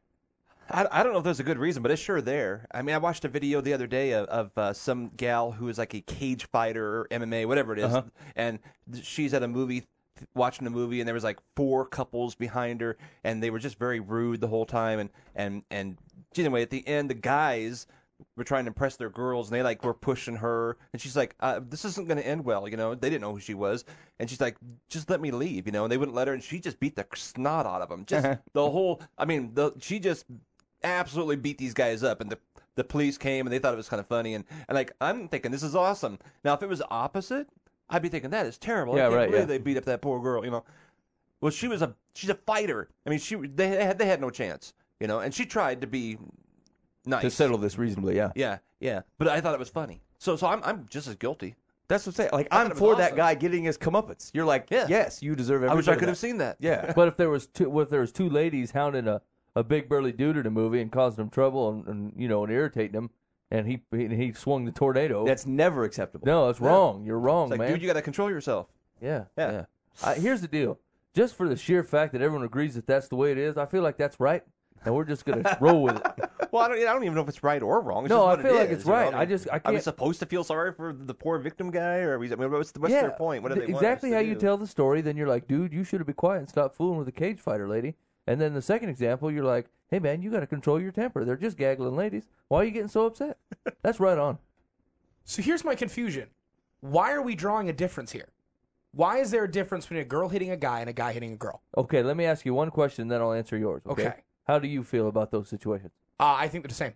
I don't know if there's a good reason, but it's sure there. I mean, I watched a video the other day of some gal who is like a cage fighter or MMA, whatever it is, and she's at a movie, watching a movie, and there was like 4 couples behind her, and they were just very rude the whole time. And anyway, at the end, the guys were trying to impress their girls, and they like were pushing her, and she's like, "This isn't going to end well," you know. They didn't know who she was, and she's like, "Just let me leave," you know. And they wouldn't let her, and she just beat the snot out of them. Just the whole. I mean, she just absolutely beat these guys up, and the police came, and they thought it was kind of funny, and like I'm thinking this is awesome. Now, if it was opposite, I'd be thinking that is terrible. Yeah, I can't right, believe yeah. they beat up that poor girl, you know. Well, she's a fighter. I mean, they had no chance, you know, and she tried to be nice To settle this reasonably, yeah. Yeah. But I thought it was funny. So I'm just as guilty. That's what I'm saying. Like, I thought I'm it was for that awesome. guy getting his comeuppance. You're like, Yeah. yes, you deserve every I wish bit I of could that. have seen that. Yeah. But if there was two ladies hounding a big burly dude in a movie and causing him trouble and irritating him, and he swung the tornado. That's never acceptable. no, it's wrong. You're wrong, It's like, man. dude, you got to control yourself. Yeah. Yeah. Here's the deal. Just for the sheer fact that everyone agrees that that's the way it is, I feel like that's right, and we're just gonna roll with it. Well, I don't even know if it's right or wrong. It's No, just I what feel it like is, it's you know? right. I mean, I Are we can't. supposed to feel sorry for the poor victim guy, or what's Yeah, their point? What do they want us exactly to how do? you tell the story. Then you're like, dude, you should have been quiet and stopped fooling with the cage fighter lady. And then the second example, you're like, hey man, you got to control your temper. They're just gaggling ladies. Why are you getting so upset? That's right on. So here's my confusion. Why are we drawing a difference here? Why is there a difference between a girl hitting a guy and a guy hitting a girl? Okay, let me ask you one question, then I'll answer yours. Okay. Okay. How do you feel about those situations? I think they're the same.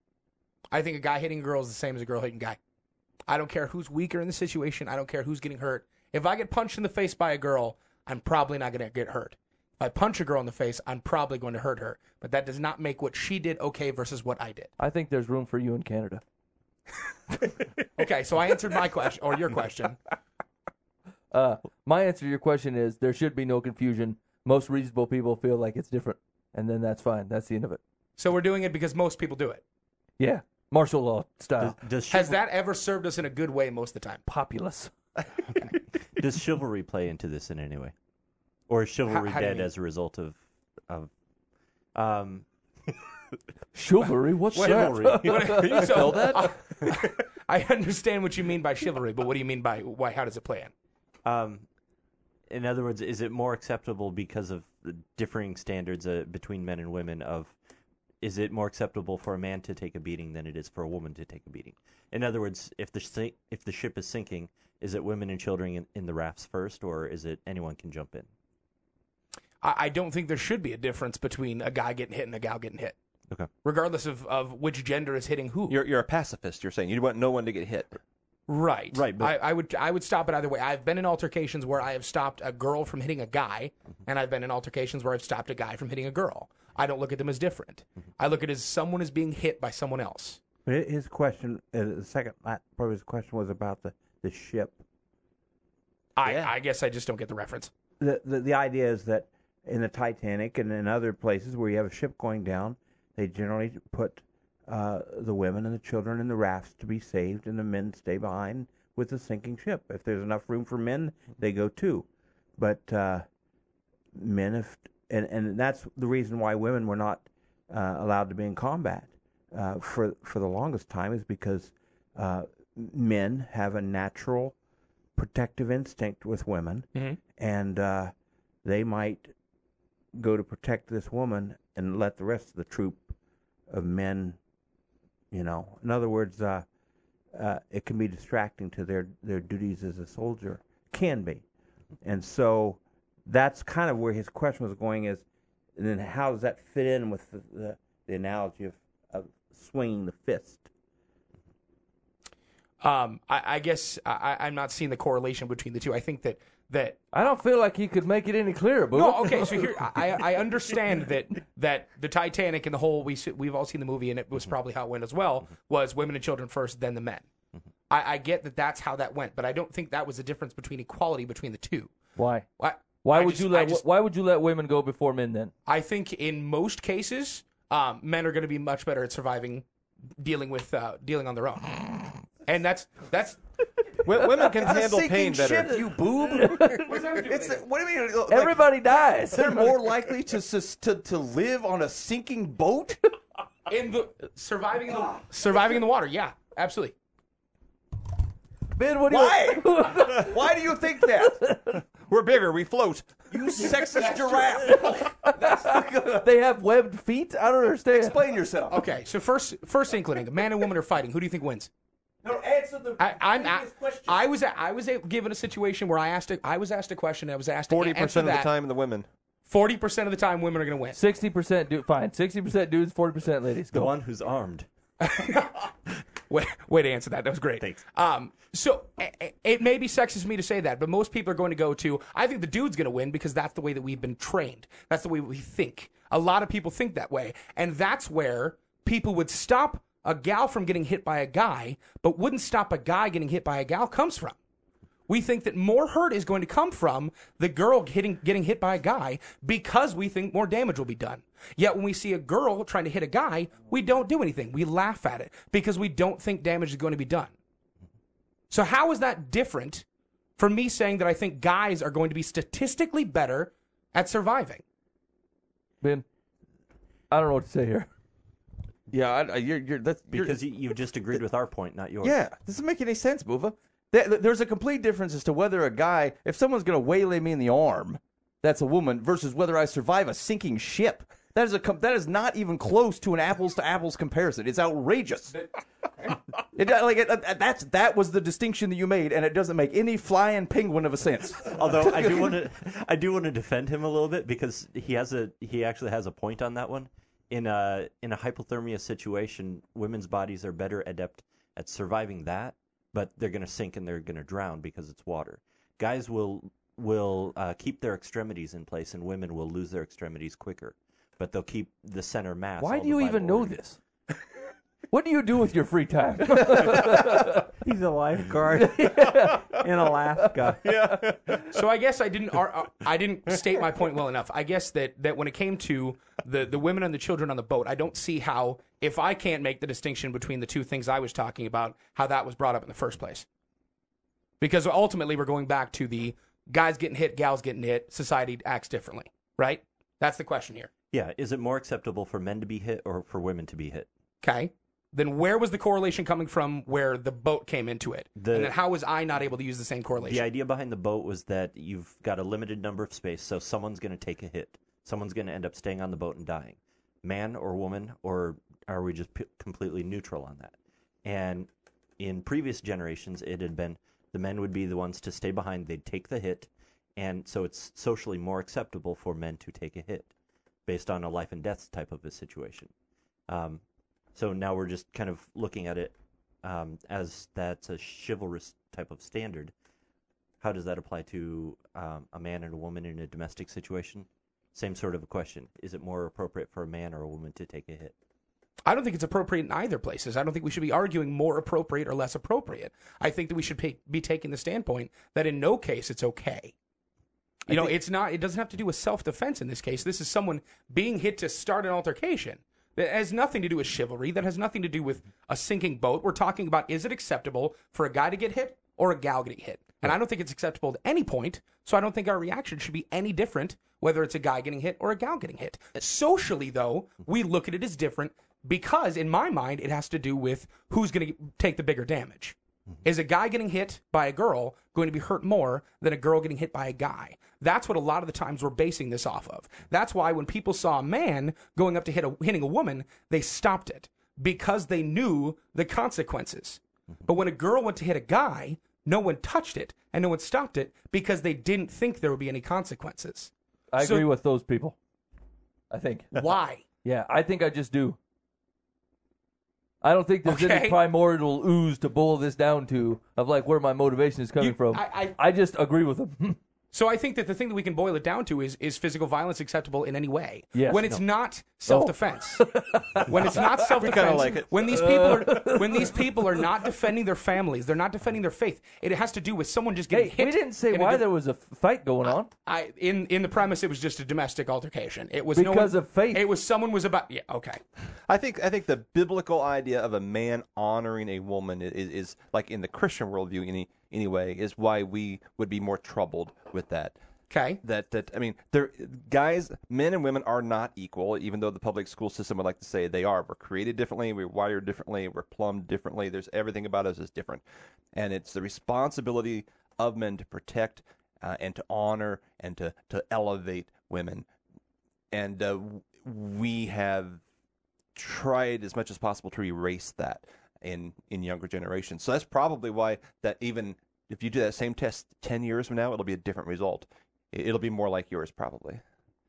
I think a guy hitting a girl is the same as a girl hitting a guy. I don't care who's weaker in the situation. I don't care who's getting hurt. If I get punched in the face by a girl, I'm probably not going to get hurt. If I punch a girl in the face, I'm probably going to hurt her. But that does not make what she did okay versus what I did. I think there's room for you in Canada. Okay, so I answered my question, or your question. My answer to your question is there should be no confusion. Most reasonable people feel like it's different, and then that's fine. That's the end of it. So we're doing it because most people do it. Yeah, martial law style. Does Has chivalry, that ever served us in a good way most of the time? Populous. does chivalry play into this in any way, or is chivalry how do you dead mean? as a result of Chivalry? What's chivalry? Can you spell that? I understand what you mean by chivalry, but what do you mean by why? How does it play in? In other words, is it more acceptable because of the differing standards between men and women? Is it more acceptable for a man to take a beating than it is for a woman to take a beating? In other words, if the ship is sinking, is it women and children in the rafts first, or is it anyone can jump in? I don't think there should be a difference between a guy getting hit and a gal getting hit. Okay. Regardless of which gender is hitting who. You're a pacifist. You're saying you want no one to get hit. Right. Right, but- I would stop it either way. I've been in altercations where I have stopped a girl from hitting a guy, and I've been in altercations where I've stopped a guy from hitting a girl. I don't look at them as different. I look at it as someone is being hit by someone else. But his question, the second part of his question was about the ship. I guess I just don't get the reference. The idea is that in the Titanic and in other places where you have a ship going down, they generally put the women and the children in the rafts to be saved, and the men stay behind with the sinking ship. If there's enough room for men, they go too. But men, and that's the reason why women were not allowed to be in combat for the longest time, is because men have a natural protective instinct with women, and they might go to protect this woman and let the rest of the troop of men, in other words, it can be distracting to their duties as a soldier. can be. And so that's kind of where his question was going is, and then how does that fit in with the analogy of swinging the fist? I guess I'm not seeing the correlation between the two. I think that I don't feel like he could make it any clearer. Boo. no, okay. So here, I understand that the Titanic and the whole we've all seen the movie, and it was probably how it went as well. Was women and children first, then the men. I get that that's how that went, but I don't think that was the difference between equality between the two. Why? Why would you let women go before men then? I think in most cases, men are going to be much better at surviving, dealing on their own, and that's. Women can handle pain better. Ship, you boob. What do you mean? Like, Everybody dies. they're more likely to live on a sinking boat. In the surviving in the water, yeah, absolutely. Ben, what do Why? Why do you think that? We're bigger. We float. You sexist giraffe. They have webbed feet? I don't understand. Explain yourself. Okay, so first inkling, a man and woman are fighting. Who do you think wins? No, answer the previous question. I was given a situation where I was asked a question. And I was asked 40% of the time, the women. 40% of the time, women are going to win. 60% do fine. 60% dudes, 40% ladies. The Go. one who's armed. Way to answer that. That was great. Thanks. So it may be sexist of me to say that, but most people are going to go to, I think the dude's going to win because that's the way that we've been trained. That's the way we think. A lot of people think that way. And that's where people would stop a gal from getting hit by a guy, but wouldn't stop a guy getting hit by a gal comes from. We think that more hurt is going to come from the girl getting hit by a guy because we think more damage will be done. Yet when we see a girl trying to hit a guy, we don't do anything. We laugh at it because we don't think damage is going to be done. So how is that different from me saying that I think guys are going to be statistically better at surviving? Ben, I don't know what to say here. Yeah, you're Because you've just agreed with our point, not yours. Yeah, doesn't make any sense, Boova. There's a complete difference as to whether a guy, if someone's going to waylay me in the arm, that's a woman, versus whether I survive a sinking ship. That is not even close to an apples to apples comparison. It's outrageous. That was the distinction that you made, and it doesn't make any flying penguin of a sense. Although I do want to defend him a little bit because he actually has a point on that one. In a hypothermia situation, women's bodies are better adept at surviving that, but they're going to sink and they're going to drown because it's water. Guys will keep their extremities in place, and women will lose their extremities quicker. But they'll keep the center mass. Why do you even know this? What do you do with your free time? He's a lifeguard in Alaska. So I guess I didn't state my point well enough. I guess that when it came to the women and the children on the boat, I don't see how, if I can't make the distinction between the two things I was talking about, how that was brought up in the first place. Because ultimately we're going back to the guys getting hit, gals getting hit, society acts differently, right? That's the question here. Yeah, is it more acceptable for men to be hit or for women to be hit? Okay. Then where was the correlation coming from where the boat came into it? And then how was I not able to use the same correlation? The idea behind the boat was that you've got a limited number of space, so someone's going to take a hit. Someone's going to end up staying on the boat and dying. Man or woman, or are we just completely neutral on that? And in previous generations, it had been the men would be the ones to stay behind. They'd take the hit, and so it's socially more acceptable for men to take a hit based on a life and death type of a situation. So now we're just kind of looking at it as that's a chivalrous type of standard. How does that apply to a man and a woman in a domestic situation? Same sort of a question. Is it more appropriate for a man or a woman to take a hit? I don't think it's appropriate in either places. I don't think we should be arguing more appropriate or less appropriate. I think that we should be taking the standpoint that in no case it's okay. It's not. It doesn't have to do with self-defense in this case. This is someone being hit to start an altercation. That has nothing to do with chivalry. That has nothing to do with a sinking boat. We're talking about, is it acceptable for a guy to get hit or a gal getting hit? And I don't think it's acceptable at any point, so I don't think our reaction should be any different, whether it's a guy getting hit or a gal getting hit. Socially, though, we look at it as different because, in my mind, it has to do with who's going to take the bigger damage. Is a guy getting hit by a girl going to be hurt more than a girl getting hit by a guy? That's what a lot of the times we're basing this off of. That's why when people saw a man going up to hitting a woman, they stopped it because they knew the consequences. But when a girl went to hit a guy, no one touched it and no one stopped it because they didn't think there would be any consequences. I So- agree with those people. I think. Why? Yeah, I think I just do. I don't think there's Okay. any primordial ooze to boil this down to of like where my motivation is coming from. I just agree with them. So I think that the thing that we can boil it down to is physical violence acceptable in any way? Yes. When it's not self-defense. When it's not self-defense. like it. When these people are not defending their families, they're not defending their faith. It has to do with someone just getting Hey, hit. we didn't say in a why di- there was a fight going on. In the premise, it was just a domestic altercation. It was Because of faith. It was someone was about. Yeah. Okay. I think the biblical idea of a man honoring a woman is like in the Christian worldview anyway is why we would be more troubled with that. Okay. That I mean, men and women are not equal, even though the public school system would like to say they are. We're created differently, we're wired differently, we're plumbed differently. There's everything about us is different, and it's the responsibility of men to protect and to honor and to elevate women. And we have tried as much as possible to erase that in younger generations. So that's probably why that even if you do that same test 10 years from now, it'll be a different result. It'll be more like yours probably.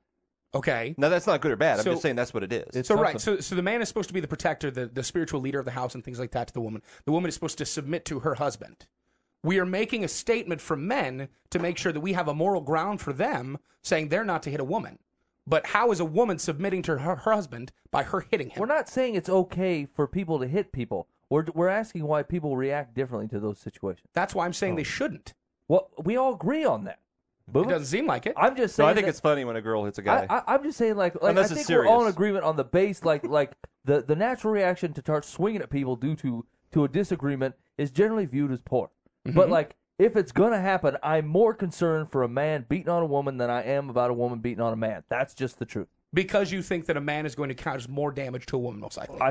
Okay. Now that's not good or bad. I'm So- just saying that's what it is. So right, so the man is supposed to be the protector, the spiritual leader of the house, and things like that to the woman. The woman is supposed to submit to her husband. We are making a statement from men to make sure that we have a moral ground for them, saying they're not to hit a woman. But how is a woman submitting to her husband by her hitting him? We're not saying it's okay for people to hit people. We're asking why people react differently to those situations. That's why I'm saying they shouldn't. Well, we all agree on that. It Booba? doesn't seem like it. I'm just So saying. I think that- it's funny when a girl hits a guy. I'm just saying, like I Unless it's think we're all in serious. agreement on the base, like the natural reaction to start swinging at people due to a disagreement is generally viewed as poor. But like, if it's gonna happen, I'm more concerned for a man beating on a woman than I am about a woman beating on a man. That's just the truth. Because you think that a man is going to cause more damage to a woman, most likely.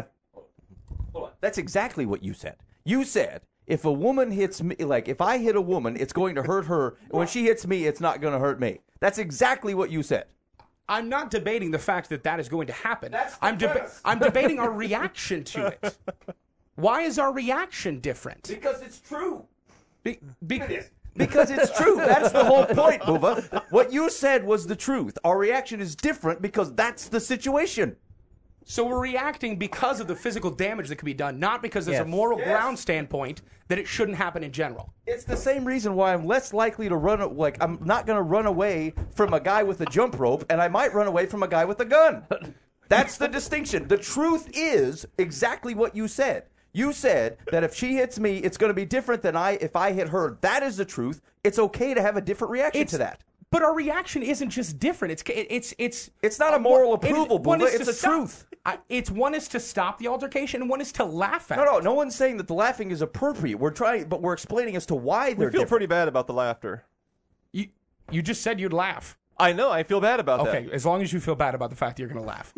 That's exactly what you said. You said if a woman hits me, like if I hit a woman, it's going to hurt her. When she hits me, it's not going to hurt me. That's exactly what you said. I'm not debating the fact that that is going to happen. That's the I'm premise. I'm debating our reaction to it. Why is our reaction different? Because it's true. Because Because it's true. That's the whole point, Booba. What you said was the truth. Our reaction is different because that's the situation. So we're reacting because of the physical damage that could be done, not because there's a Yes. moral ground standpoint that it shouldn't happen in general. It's the same reason why I'm less likely to run. Like I'm not going to run away from a guy with a jump rope, and I might run away from a guy with a gun. That's the distinction. The truth is exactly what you said. You said that if she hits me, it's going to be different than if I hit her. That is the truth. It's okay to have a different reaction to that. But our reaction isn't just different. It's not a moral approval, one Booba. is It's to a stop- truth. It's one is to stop the altercation, and one is to laugh at. No one's saying that the laughing is appropriate. We're trying, but we're explaining as to why we they're feel different. pretty bad about the laughter. You just said you'd laugh. I know. I feel bad about Okay, that. as long as you feel bad about the fact that you're going to laugh.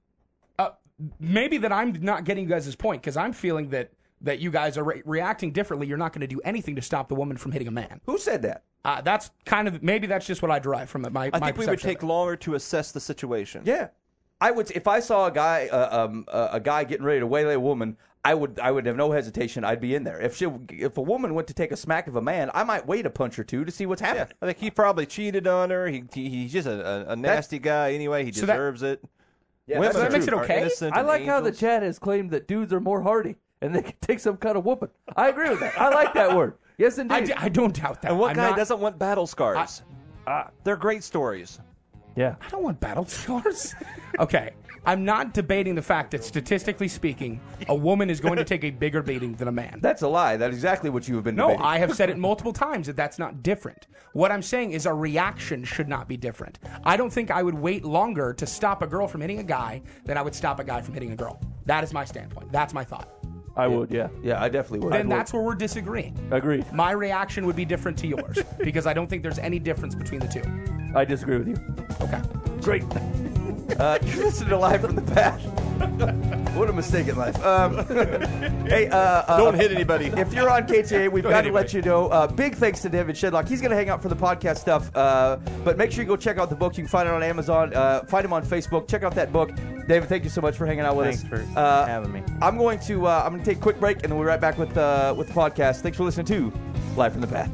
Maybe that I'm not getting you guys' point because I'm feeling that you guys are reacting differently. You're not going to do anything to stop the woman from hitting a man. Who said that? That's kind of maybe that's just what I derive from it. I think we would take longer to assess the situation. Yeah, I would. If I saw a guy getting ready to waylay a woman, I would have no hesitation. I'd be in there. If a woman went to take a smack of a man, I might wait a punch or two to see what's Yeah, happening. I think he probably cheated on her. He's just a nasty guy anyway. He So that- deserves it. Yeah, Women that's that makes it are okay? innocent I and like how the angels. chat has claimed that dudes are more hardy and they can take some kind of whooping. I agree with that. I like that word. Yes, indeed. I don't doubt that. And what I'm guy not- doesn't want battle scars? They're great stories. Yeah. I don't want battle scars. Okay. I'm not debating the fact that statistically speaking, a woman is going to take a bigger beating than a man. That's a lie. That's exactly what you have been No, debating. I have said it multiple times that that's not different. What I'm saying is our reaction should not be different. I don't think I would wait longer to stop a girl from hitting a guy than I would stop a guy from hitting a girl. That is my standpoint. That's my thought. I would, yeah. Yeah, I definitely would. Then that's where we're disagreeing. Agreed. My reaction would be different to yours because I don't think there's any difference between the two. I disagree with you. Okay. Great. You're listening to Live from the Past. What a mistake in life. Hey, Don't hit anybody. if you're on KTA, we've Don't got hit to let you know. Big thanks to David Shedlock. He's going to hang out for the podcast stuff. But make sure you go check out the book. You can find it on Amazon. Find him on Facebook. Check out that book. David, thank you so much for hanging out with Thanks us. for Uh, having me. I'm going to take a quick break, and then we'll be right back with the podcast. Thanks for listening to Live from the Path.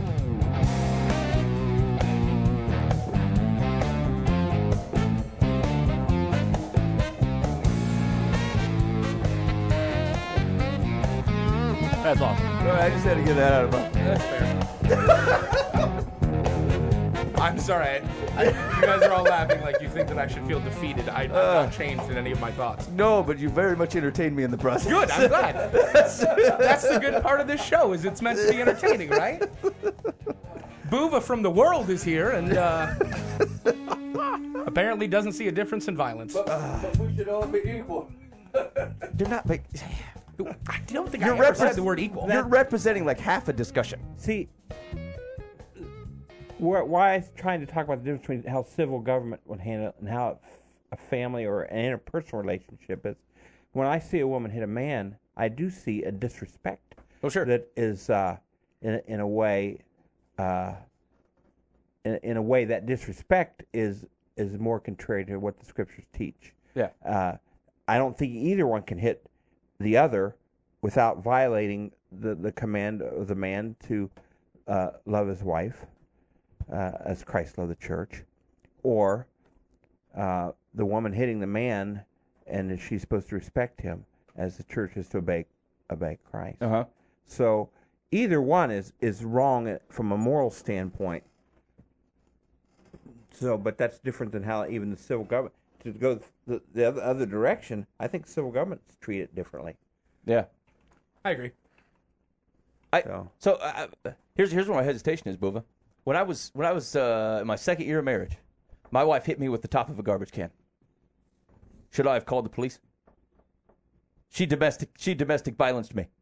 That's awesome. I just had to get that out of my. That's fair. I'm sorry. You guys are all laughing like you think that I should feel defeated. I'm not changed in any of my thoughts. No, but you very much entertained me in the process. Good, I'm glad. That's the good part of this show, is it's meant to be entertaining, right? Boova from the world is here, and apparently doesn't see a difference in violence. But we should all be equal. You're not. Like, I don't think I ever said the word equal. You're representing like half a discussion. See, why I'm trying to talk about the difference between how civil government would handle it and how a family or an interpersonal relationship is. When I see a woman hit a man, I do see a disrespect. Oh, sure. That is, in a way, in a way that disrespect is more contrary to what the scriptures teach. Yeah. I don't think either one can hit the other without violating the command of the man to love his wife as Christ loved the church, or the woman hitting the man, and she's supposed to respect him as the church is to obey Christ. Uh-huh. So either one is wrong from a moral standpoint. So, but that's different than how even the civil government, to go the other direction, I think civil governments treat it differently. Yeah. I agree. So here's where my hesitation is, Boova. When I was in my second year of marriage, my wife hit me with the top of a garbage can. Should I have called the police? She domestic violenced me.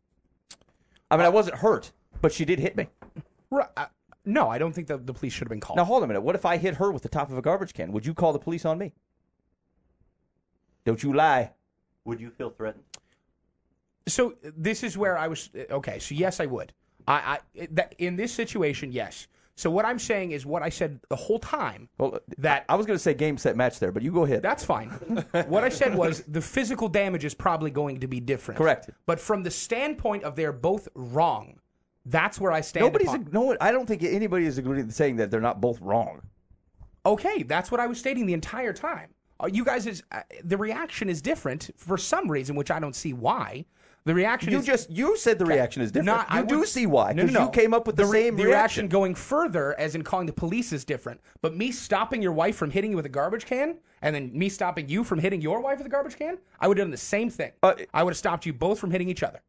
I mean, I wasn't hurt, but she did hit me. No, I don't think the police should have been called. Now, hold on a minute. What if I hit her with the top of a garbage can? Would you call the police on me? Don't you lie. Would you feel threatened? So this is where I was. Okay, so yes, I would. In this situation, yes. So what I'm saying is what I said the whole time. Well, that I was going to say game, set, match there, but you go ahead. That's fine. What I said was the physical damage is probably going to be different. Correct. But from the standpoint of they're both wrong, that's where I stand. I don't think anybody is agreeing saying that they're not both wrong. Okay, that's what I was stating the entire time. You guys, the reaction is different for some reason, which I don't see why. The reaction you said the reaction is different. I do see why, because you came up with the same the reaction. Going further, as in calling the police, is different. But me stopping your wife from hitting you with a garbage can, and then me stopping you from hitting your wife with a garbage can, I would have done the same thing. I would have stopped you both from hitting each other.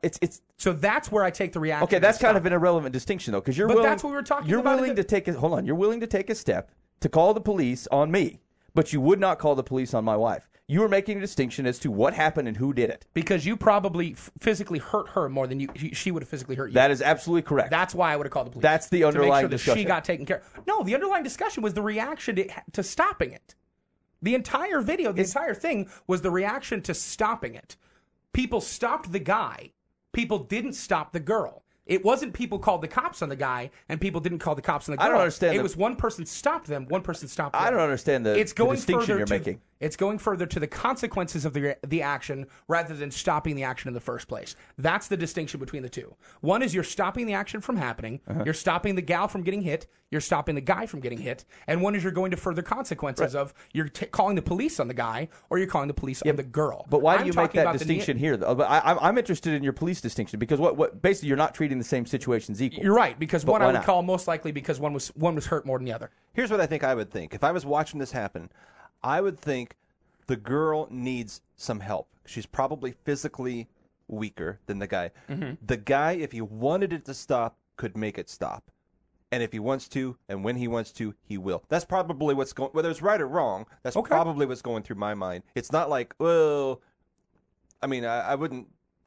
So that's where I take the reaction. Okay, that's kind of an irrelevant distinction, though, because that's what we were talking about. You're willing to take hold on. You're willing to take a step to call the police on me, but you would not call the police on my wife. You were making a distinction as to what happened and who did it. Because you probably physically hurt her more than she would have physically hurt you. That is absolutely correct. That's why I would have called the police. That's the underlying to make sure that she got taken care of. No, the underlying discussion was the reaction to stopping it. The entire video, the entire thing was the reaction to stopping it. People stopped the guy. People didn't stop the girl. It wasn't people called the cops on the guy and people didn't call the cops on the girl. I don't understand. It was one person stopped them, one person stopped them. I don't understand the distinction you're making. It's going further to the consequences of the action rather than stopping the action in the first place. That's the distinction between the two. One is you're stopping the action from happening. Uh-huh. You're stopping the gal from getting hit. You're stopping the guy from getting hit. And one is you're going to further consequences of you're calling the police on the guy or you're calling the police on the girl. But why do you make that distinction here? Though? I'm interested in your police distinction because what basically you're not treating the same situations equal. You're right, because one I would call most likely because one was hurt more than the other. Here's what I think I would think. If I was watching this happen, I would think the girl needs some help. She's probably physically weaker than the guy. Mm-hmm. The guy, if he wanted it to stop, could make it stop. And if he wants to, and when he wants to, he will. That's probably what's going, whether it's right or wrong, that's probably what's going through my mind. It's not like, well, I mean, I wouldn't,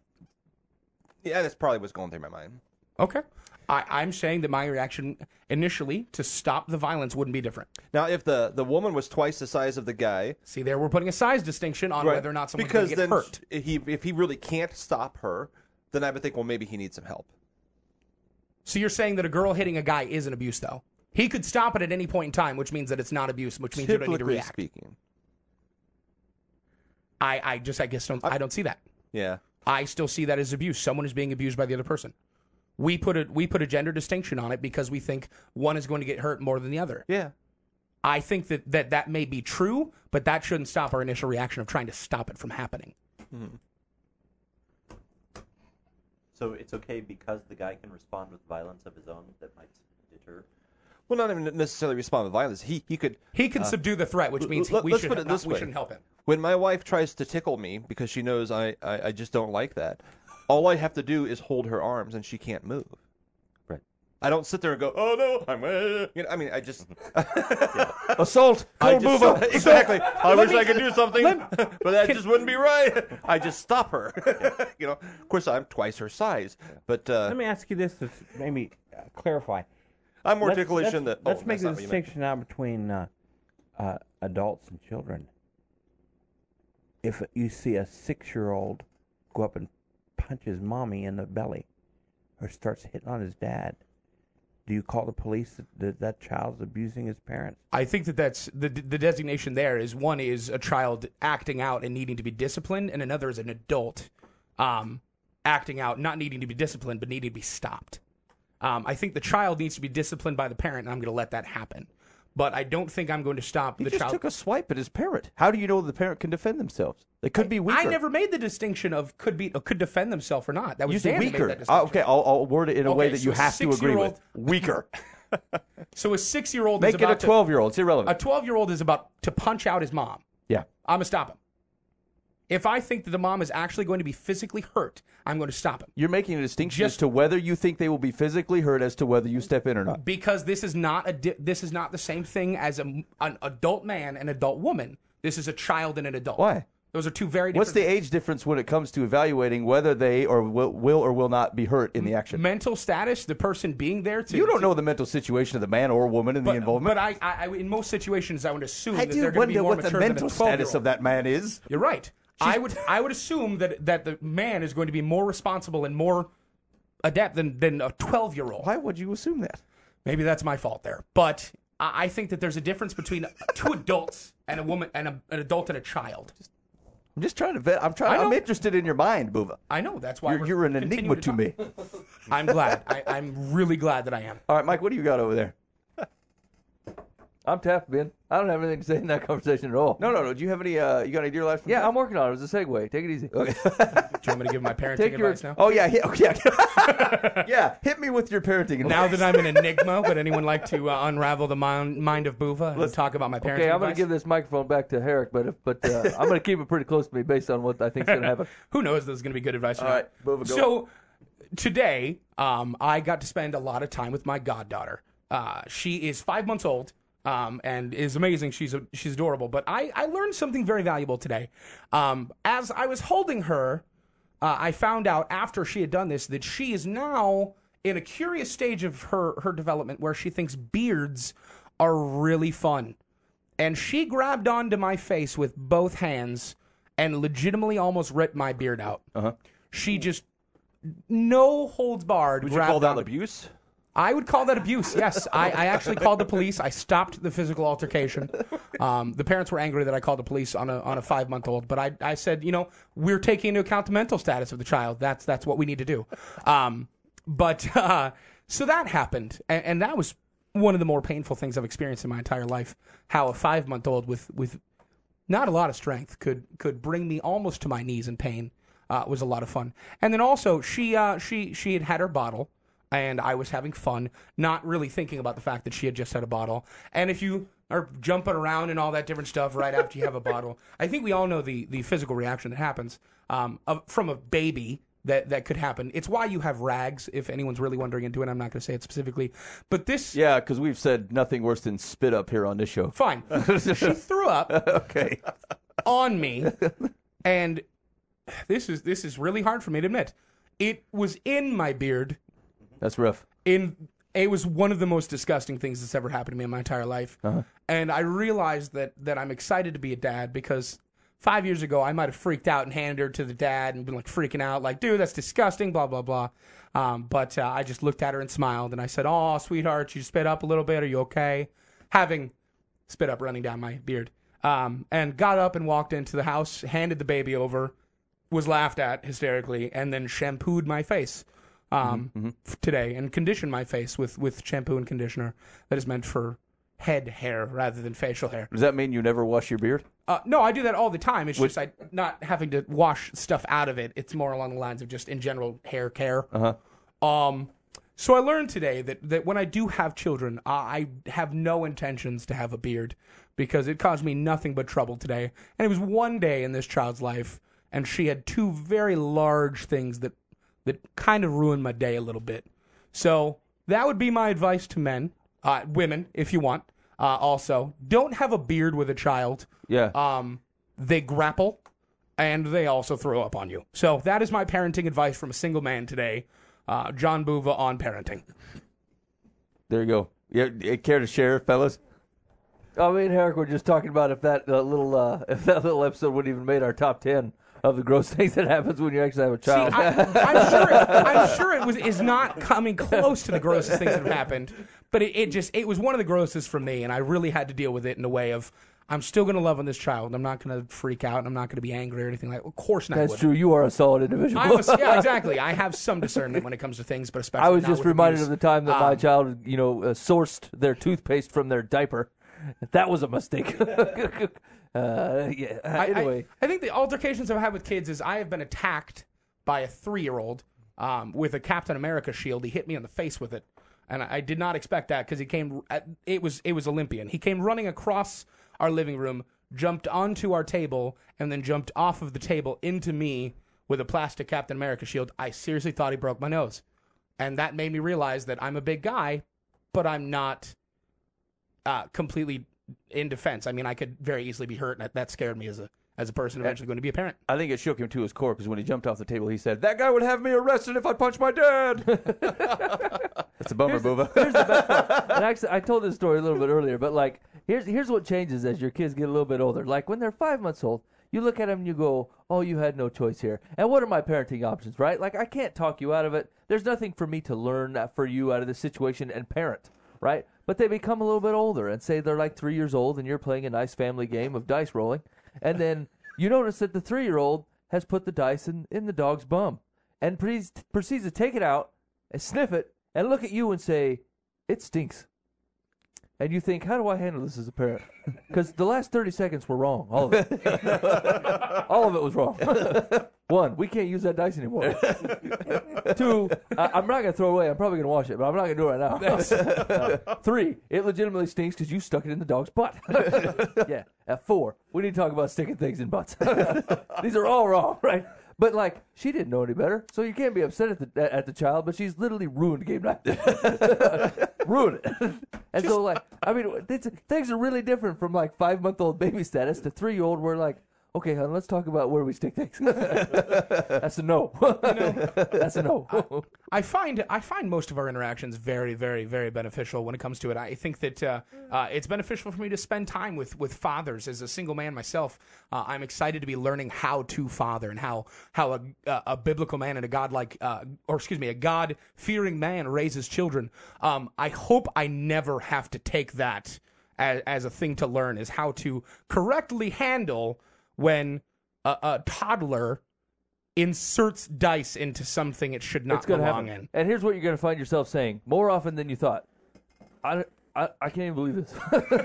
yeah, that's probably what's going through my mind. Okay. I'm saying that my reaction initially to stop the violence wouldn't be different. Now, if the woman was twice the size of the guy... See, there we're putting a size distinction on whether or not someone's going to get hurt. If he really can't stop her, then I would think, well, maybe he needs some help. So you're saying that a girl hitting a guy is an abuse, though? He could stop it at any point in time, which means that it's not abuse, which means you don't need to react. Speaking. I guess I don't see that. Yeah. I still see that as abuse. Someone is being abused by the other person. We put a gender distinction on it because we think one is going to get hurt more than the other. Yeah. I think that may be true, but that shouldn't stop our initial reaction of trying to stop it from happening. Mm-hmm. So it's okay because the guy can respond with violence of his own that might deter. Well, not even necessarily respond with violence. He could subdue the threat, which means we shouldn't help him. When my wife tries to tickle me because she knows I just don't like that, all I have to do is hold her arms and she can't move. Right. I don't sit there and go, oh no, I mean, I just Assault! I Cold just, mover! exactly. I wish I could do something, but that just wouldn't be right. I just stop her. Of course, I'm twice her size, but Let me ask you this to maybe clarify. I'm more Let's- ticklish let's- in that. Let's oh, make that's the not what you meant. distinction now between adults and children. If you see a 6-year-old go up and punch his mommy in the belly, or starts hitting on his dad, do you call the police that child's abusing his parents? I think that's the designation there is one is a child acting out and needing to be disciplined, and another is an adult acting out, not needing to be disciplined, but needing to be stopped. I think the child needs to be disciplined by the parent, and I'm going to let that happen. But I don't think I'm going to stop He the just child. took a swipe at his parent. How do you know the parent can defend themselves? They could be weaker. I never made the distinction of could defend themselves or not. That was You said Dan that made weaker. that distinction. Okay, I'll word it in a way Okay, that so you a have to agree 6-year-old with. Weaker. So a 6-year-old Make is it a about 12-year-old. It's a irrelevant. 12-year-old is about to punch out his mom. Yeah. I'm gonna stop him. If I think that the mom is actually going to be physically hurt, I'm going to stop him. You're making a distinction as Just- to whether you think they will be physically hurt as to whether you step in or not. Because this is not the same thing as an adult man and adult woman. This is a child and an adult. Why? Those are two very different. What's the age difference when it comes to evaluating whether they or will or will not be hurt in the action? mental status? The person being there to You don't know the mental situation of the man or woman in the involvement. But I in most situations I would assume I that do they're going to be wonder more what the mature than a mental 12-year-old. status of that man is. You're right. I would assume that the man is going to be more responsible and more adept than a 12-year-old. Why would you assume that? Maybe that's my fault there. But I think that there's a difference between two adults and a woman and an adult and a child. I'm just trying to vet. I know. I'm interested in your mind, Buva. I know that's why You're an enigma to me. I'm glad. I'm really glad that I am. All right, Mike, what do you got over there? I'm tapped, Ben. I don't have anything to say in that conversation at all. No. Do you have any? You got any dear life? Yeah, I'm working on it. It was a segue. Take it easy. Okay. Do you want me to give my parenting Take your- advice now? Oh yeah. Yeah. Hit me with your parenting. Now advice. that I'm an enigma, would anyone like to unravel the mind of Buva and talk about my parenting Okay, I'm going advice? to give this microphone back to Herrick, but I'm going to keep it pretty close to me based on what I think is going to happen. Who knows if this is going to be good advice or All not. right, Buva, go. So today, I got to spend a lot of time with my goddaughter. She is 5 months old. And is amazing. She's adorable. But I learned something very valuable today. As I was holding her, I found out after she had done this that she is now in a curious stage of her development where she thinks beards are really fun. And she grabbed onto my face with both hands and legitimately almost ripped my beard out. Uh-huh. She just, no holds barred. Would you grabbed call that onto- abuse? I would call that abuse, yes. I actually called the police. I stopped the physical altercation. The parents were angry that I called the police on a 5-month-old, but I said, we're taking into account the mental status of the child. That's what we need to do. So that happened, and that was one of the more painful things I've experienced in my entire life, how a 5-month-old with not a lot of strength could bring me almost to my knees in pain. Was a lot of fun. And then also, she had her bottle, and I was having fun, not really thinking about the fact that she had just had a bottle. And if you are jumping around and all that different stuff right after you have a bottle, I think we all know the physical reaction that happens from a baby that could happen. It's why you have rags, if anyone's really wondering into it. I'm not going to say it specifically. But this... Yeah, because we've said nothing worse than spit up here on this show. Fine. She threw up Okay. on me, and this is really hard for me to admit. It was in my beard. That's rough. It was one of the most disgusting things that's ever happened to me in my entire life. Uh-huh. And I realized that I'm excited to be a dad because 5 years ago I might have freaked out and handed her to the dad and been like freaking out, like, dude, that's disgusting, blah, blah, blah. But I just looked at her and smiled, and I said, oh, sweetheart, you spit up a little bit. Are you okay? Having spit up running down my beard. And got up and walked into the house, handed the baby over, was laughed at hysterically, and then shampooed my face. today and condition my face with shampoo and conditioner that is meant for head hair rather than facial hair. Does that mean you never wash your beard? No, I do that all the time. It's just I not having to wash stuff out of it. It's more along the lines of just in general hair care. So I learned today that when I do have children, I have no intentions to have a beard because it caused me nothing but trouble today. And it was one day in this child's life, and she had two very large things that kind of ruined my day a little bit. So that would be my advice to men, women, if you want. Also, don't have a beard with a child. Yeah. They grapple, and they also throw up on you. So that is my parenting advice from a single man today. John Buva on parenting. There you go. You care to share, fellas? Me and Eric were just talking about if that little episode wouldn't even made our top 10 of the gross things that happens when you actually have a child. See, I'm sure it is not coming close to the grossest things that have happened, but it was one of the grossest for me, and I really had to deal with it in a way of I'm still going to love on this child. I'm not going to freak out. I'm not going to be angry or anything like that. Of course not. That's true. You are a solid individual. Yeah, exactly. I have some discernment when it comes to things, but especially I was not just with reminded abuse. of the time that my child, sourced their toothpaste from their diaper. That was a mistake. Anyway. I think the altercations I've had with kids is I have been attacked by a 3-year-old with a Captain America shield. He hit me in the face with it, and I did not expect that because he came. It was Olympian. He came running across our living room, jumped onto our table, and then jumped off of the table into me with a plastic Captain America shield. I seriously thought he broke my nose, and that made me realize that I'm a big guy, but I'm not completely in defense. I mean, I could very easily be hurt, and that scared me as a person eventually going to be a parent. I think it shook him to his core because when he jumped off the table, he said, "That guy would have me arrested if I punched my dad." That's a bummer, Buva. Here's the best part. And actually, I told this story a little bit earlier, but like, here's what changes as your kids get a little bit older. Like when they're 5 months old, you look at them and you go, "Oh, you had no choice here." And what are my parenting options, right? Like I can't talk you out of it. There's nothing for me to learn for you out of this situation and parent, right? But they become a little bit older and say they're like 3 years old and you're playing a nice family game of dice rolling. And then you notice that the 3-year-old has put the dice in the dog's bum and proceeds to take it out and sniff it and look at you and say, "It stinks." And you think, how do I handle this as a parent? Because the last 30 seconds were wrong. All of it. All of it was wrong. 1, we can't use that dice anymore. 2, I'm not going to throw it away. I'm probably going to wash it, but I'm not going to do it right now. 3, it legitimately stinks because you stuck it in the dog's butt. Yeah. At 4, we need to talk about sticking things in butts. These are all wrong, right? But like, she didn't know any better, so you can't be upset at the child. But she's literally ruined game night. Ruined it. And so, like, I mean, things are really different from like 5-month-old baby status to 3-year-old. Where like, okay, hon, let's talk about where we stick things. That's a no. That's a no. I find most of our interactions very, very, very beneficial when it comes to it. I think that it's beneficial for me to spend time with fathers. As a single man myself, I'm excited to be learning how to father and how a biblical man and a God-fearing man raises children. I hope I never have to take that as a thing to learn, is how to correctly handle when a toddler inserts dice into something it should not belong in. And here's what you're going to find yourself saying more often than you thought. I can't even believe this.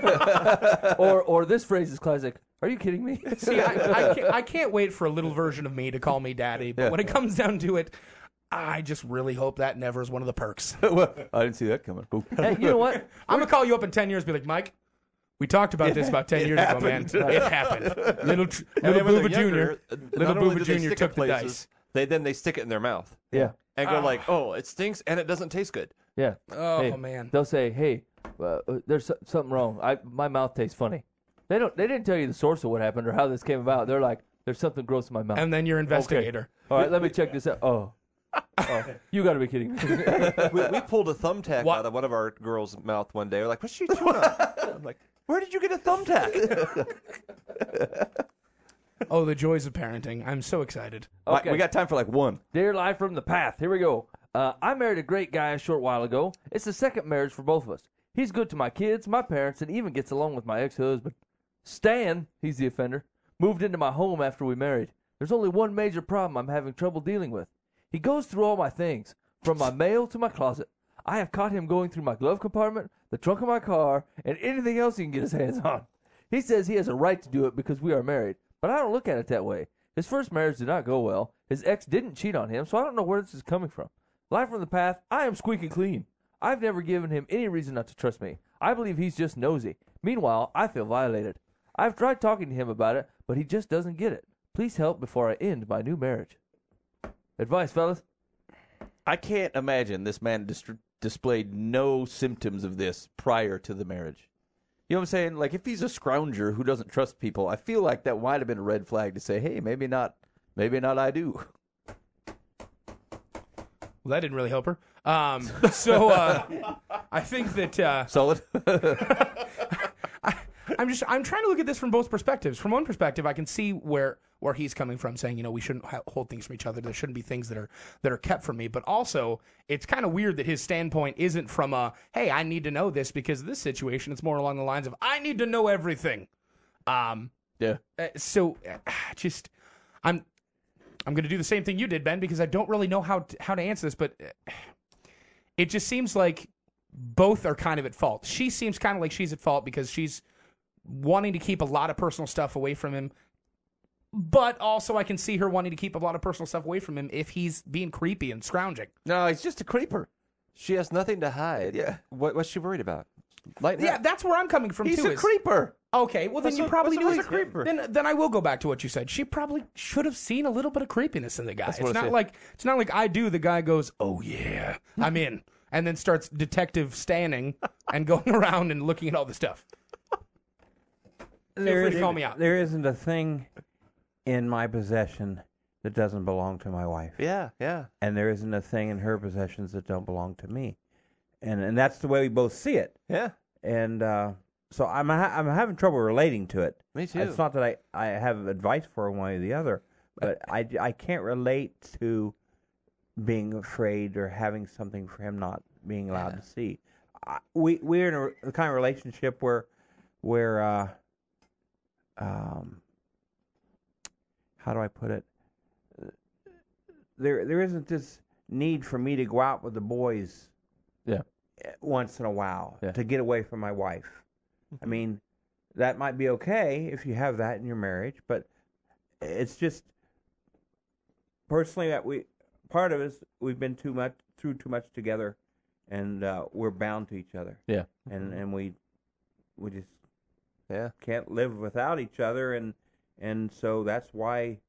or this phrase is classic. Are you kidding me? See, I can't wait for a little version of me to call me daddy, but when it comes down to it, I just really hope that never is one of the perks. Well, I didn't see that coming. Hey, you know what? I'm going to call you up in 10 years and be like, "Mike, we talked about this about 10 years ago, man. It happened. Little Buva Jr. took the dice." They stick it in their mouth. Yeah. And go like, "Oh, it stinks and it doesn't taste good." Yeah. Oh, hey, man. They'll say, "Hey, there's something wrong. My mouth tastes funny." They didn't tell you the source of what happened or how this came about. They're like, "There's something gross in my mouth." And then you're investigator. Okay. All right, let me check this out. Oh, you got to be kidding me. we pulled a thumbtack out of one of our girls' mouth one day. We're like, "What's she chewing on?" I'm like, "Where did you get a thumbtack?" Oh, the joys of parenting. I'm so excited. Okay. We got time for like one. Dear Live from the Path. Here we go. I married a great guy a short while ago. It's the second marriage for both of us. He's good to my kids, my parents, and even gets along with my ex-husband. Stan, he's the offender, moved into my home after we married. There's only one major problem I'm having trouble dealing with. He goes through all my things. from my mail to my closet. I have caught him going through my glove compartment, the trunk of my car, and anything else he can get his hands on. He says he has a right to do it because we are married, but I don't look at it that way. His first marriage did not go well. His ex didn't cheat on him, so I don't know where this is coming from. Live from the path, I am squeaky clean. I've never given him any reason not to trust me. I believe he's just nosy. Meanwhile, I feel violated. I've tried talking to him about it, but he just doesn't get it. Please help before I end my new marriage. Advice, fellas? I can't imagine this man displayed no symptoms of this prior to the marriage. You know what I'm saying? Like, if he's a scrounger who doesn't trust people, I feel like that might have been a red flag to say, hey, maybe not I do. Well, that didn't really help her. I think that Solid? I'm trying to look at this from both perspectives. From one perspective, I can see where he's coming from, saying, we shouldn't hold things from each other. There shouldn't be things that are kept from me. But also, it's kind of weird that his standpoint isn't from hey, I need to know this because of this situation. It's more along the lines of, I need to know everything. Yeah. I'm going to do the same thing you did, Ben, because I don't really know how to answer this, but it just seems like both are kind of at fault. She seems kind of like she's at fault because she's wanting to keep a lot of personal stuff away from him, but also I can see her wanting to keep a lot of personal stuff away from him if he's being creepy and scrounging. No, he's just a creeper. She has nothing to hide. Yeah. What's she worried about? Lighten Yeah, up. that's where I'm coming from, He's too. a creeper. Okay, well, then you probably knew what's he's a creeper? Then I will go back to what you said. She probably should have seen a little bit of creepiness in the guy. what It's I not said. like I do. The guy goes, "Oh yeah, I'm in," and then starts detective standing and going around and looking at all the stuff. Feel free to call me out. There isn't a thing in my possession that doesn't belong to my wife. Yeah, yeah. And there isn't a thing in her possessions that don't belong to me. And that's the way we both see it. Yeah. And so I'm having trouble relating to it. Me too. It's not that I have advice for one or the other, but I can't relate to being afraid or having something for him not being allowed to see. We're in a kind of relationship where how do I put it? There isn't this need for me to go out with the boys. Yeah. Once in a while Yeah. to get away from my wife. I mean, that might be okay if you have that in your marriage, but it's just personally that part of us we've been through too much together, and we're bound to each other. Yeah. And we just Yeah. can't live without each other, and so that's why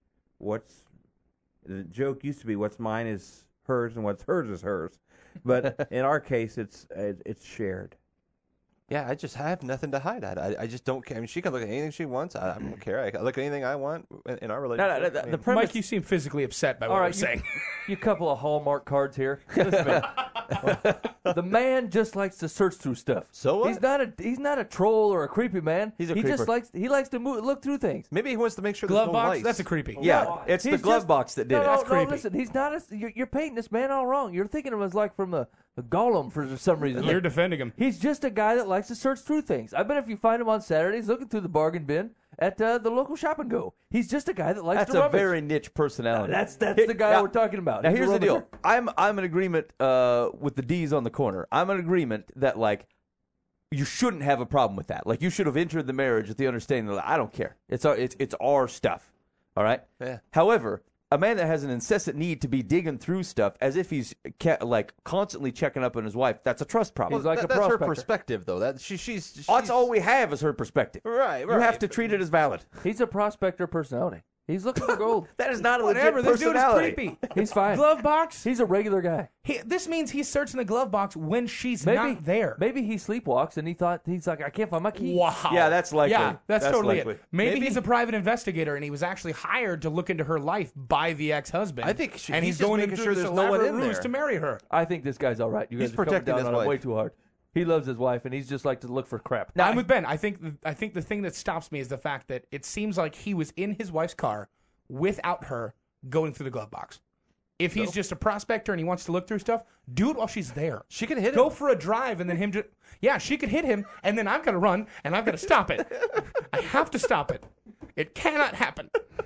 the joke used to be what's mine is hers and what's hers is hers. But in our case, it's shared. Yeah, I have nothing to hide. I just don't care. I mean, she can look at anything she wants. I don't care. I can look at anything I want in our relationship. No, I mean, the premise. Mike, you seem physically upset by what All we're right, saying. You couple of Hallmark cards here. Listen, man. The man just likes to search through stuff. So what? He's not a troll or a creepy man. He's a he just creeper. likes to look through things. maybe he wants to make sure there's Glove no box? lice. That's a creepy. Yeah, No, it's the he's glove just- box that did No, it. no, That's no, creepy. listen, he's not. You're painting this man all wrong. You're thinking of him as like from the Gollum for some reason. You're defending him. He's just a guy that likes to search through things. I bet if you find him on Saturdays looking through the bargain bin at the local shop and go, he's just a guy that likes That's to a rummage. very niche personality. That's the guy Now- we're talking about. Now He's a here's the deal. rummager. I'm in agreement with the D's on the corner. I'm in agreement that like you shouldn't have a problem with that. Like you should have entered the marriage with the understanding that I don't care. It's our stuff. All right. Yeah. However, a man that has an incessant need to be digging through stuff as if he's like constantly checking up on his wife, that's a trust problem. He's like a that's her prospector. perspective, though. That she's That's all we have is her perspective. Right, You right. have to treat it as valid. He's a prospector personality. He's looking for gold. That is not a Whatever. legit This dude is personality. creepy. He's fine. Glove box? He's a regular guy. This means he's searching the glove box when she's Maybe not there. Maybe he sleepwalks and he's like, I can't find my key. Wow. Yeah, that's likely. Yeah, that's totally likely. it. Maybe he's a private investigator and he was actually hired to look into her life by the ex-husband. I think and he's he's just going making into sure this there's no one elaborate in ruse there. to marry her. I think this guy's all right. You guys He's are coming protecting down his on him wife. way too hard. He loves his wife, and he's just like to look for crap. I'm with Ben. I think the thing that stops me is the fact that it seems like he was in his wife's car without her going through the glove box. If he's just a prospector and he wants to look through stuff, do it while she's there. She can hit Go him. for a drive and then him just... Yeah, she could hit him, and then I've got to run, and I've got to stop it. I have to stop it. It cannot happen.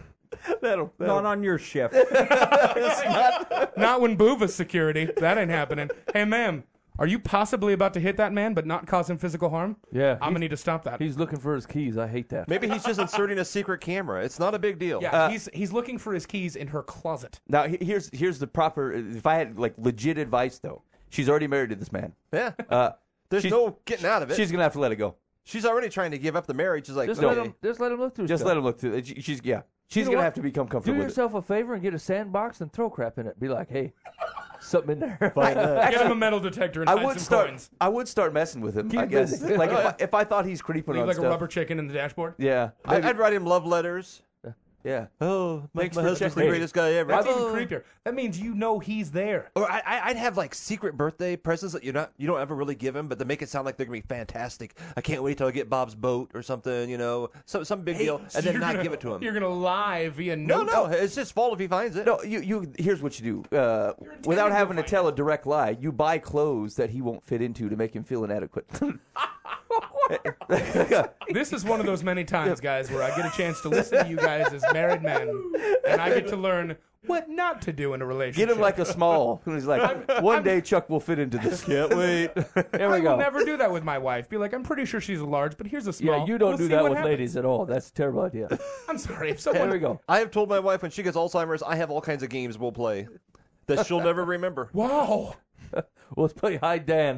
Not on your shift. Not when Boova's security. That ain't happening. Hey, ma'am, are you possibly about to hit that man but not cause him physical harm? Yeah. I'm going to need to stop that. He's looking for his keys. I hate that. Maybe he's just inserting a secret camera. It's not a big deal. Yeah, he's looking for his keys in her closet. Now, here's the proper. If I had like legit advice, though, she's already married to this man. Yeah. There's she's- no getting out of it. She's gonna have to let it go. She's already trying to give up the marriage. She's like, Just no. let him look through Just stuff. let him look through it. She's You know gonna what? have to become Do comfortable with it. yourself a favor and get a sandbox and throw crap in it. Be like, hey, something in there. Get him a metal detector and hide some coins. I would start messing with him. I Keep guess. busy. Like if I thought he's creeping Leave on like stuff. a rubber chicken in the dashboard. Yeah. I'd write him love letters. Yeah. Oh, Thanks my for husband's the checking. greatest guy ever. That's even creepier. That means you know he's there. Or I'd have like secret birthday presents that you don't ever really give him, but they make it sound like they're gonna be fantastic. I can't wait till I get Bob's boat or something, some big deal, and then not give it to him. You're going to lie via No, note. it's his fault if he finds it. No, you. Here's what you do. Without having to tell a direct lie, you buy clothes that he won't fit into to make him feel inadequate. This is one of those many times, guys, where I get a chance to listen to you guys as married men, and I get to learn what not to do in a relationship. Get him like a small. He's like, one day Chuck will fit into this. Can't wait. There I we go. will never do that with my wife. Be like, I'm pretty sure she's a large, but here's a small. Yeah, you don't We'll do see that what with happens. ladies at all. That's a terrible idea. I'm sorry. If There we someone. go. I have told my wife when she gets Alzheimer's, I have all kinds of games we'll play that she'll never remember. Wow. Well, let's play Hide Dan.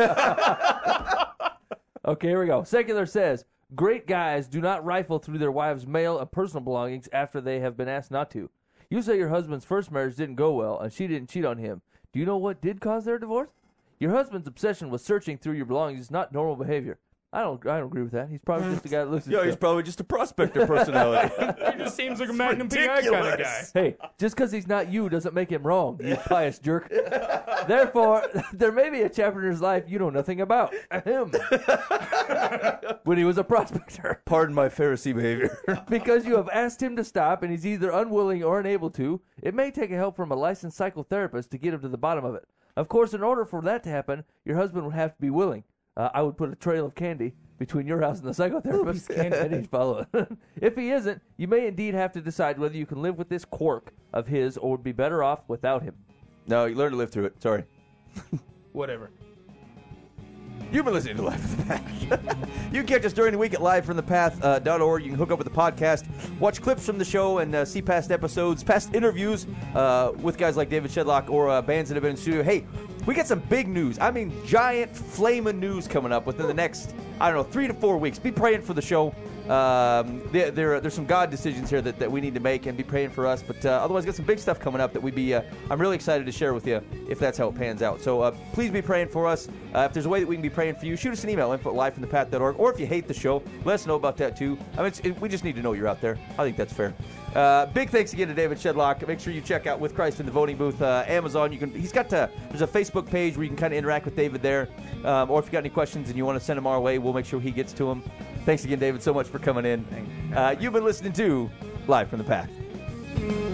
Okay, here we go. Secular says, great guys do not rifle through their wives' mail and personal belongings after they have been asked not to. You say your husband's first marriage didn't go well and she didn't cheat on him. Do you know what did cause their divorce? Your husband's obsession with searching through your belongings is not normal behavior. I don't agree with that. He's probably just a guy that looks at Yo, he's stuff. probably just a prospector personality. He just seems like a Magnum PI kind of guy. Hey, just because he's not you doesn't make him wrong, you pious jerk. Therefore, there may be a chapter in his life you know nothing about. Him. When he was a prospector. Pardon my Pharisee behavior. Because you have asked him to stop and he's either unwilling or unable to, it may take a help from a licensed psychotherapist to get him to the bottom of it. Of course, in order for that to happen, your husband would have to be willing. I would put a trail of candy between your house and the psychotherapist, and he'd follow it. If he isn't, you may indeed have to decide whether you can live with this quirk of his or would be better off without him. No, you learn to live through it. Sorry. Whatever. You've been listening to Live from the Path. You can catch us during the week at livefromthepath.org. You can hook up with the podcast, watch clips from the show, and see past episodes, past interviews with guys like David Shedlock or bands that have been in the studio. Hey, we got some big news. I mean, giant flaming news coming up within the next, 3 to 4 weeks. Be praying for the show. There's some God decisions here that we need to make, and be praying for us. But otherwise, got some big stuff coming up that I'm really excited to share with you if that's how it pans out. So please be praying for us. If there's a way that we can be praying for you, shoot us an email, info@livefromthepath.org. Or if you hate the show, let us know about that too. We just need to know you're out there. I think that's fair. Big thanks again to David Shedlock. Make sure you check out With Christ in the Voting Booth, Amazon. There's a Facebook page where you can kind of interact with David there. Or if you got any questions and you want to send them our way, we'll make sure he gets to them. Thanks again, David, so much for coming in. You've been listening to Live from the Path.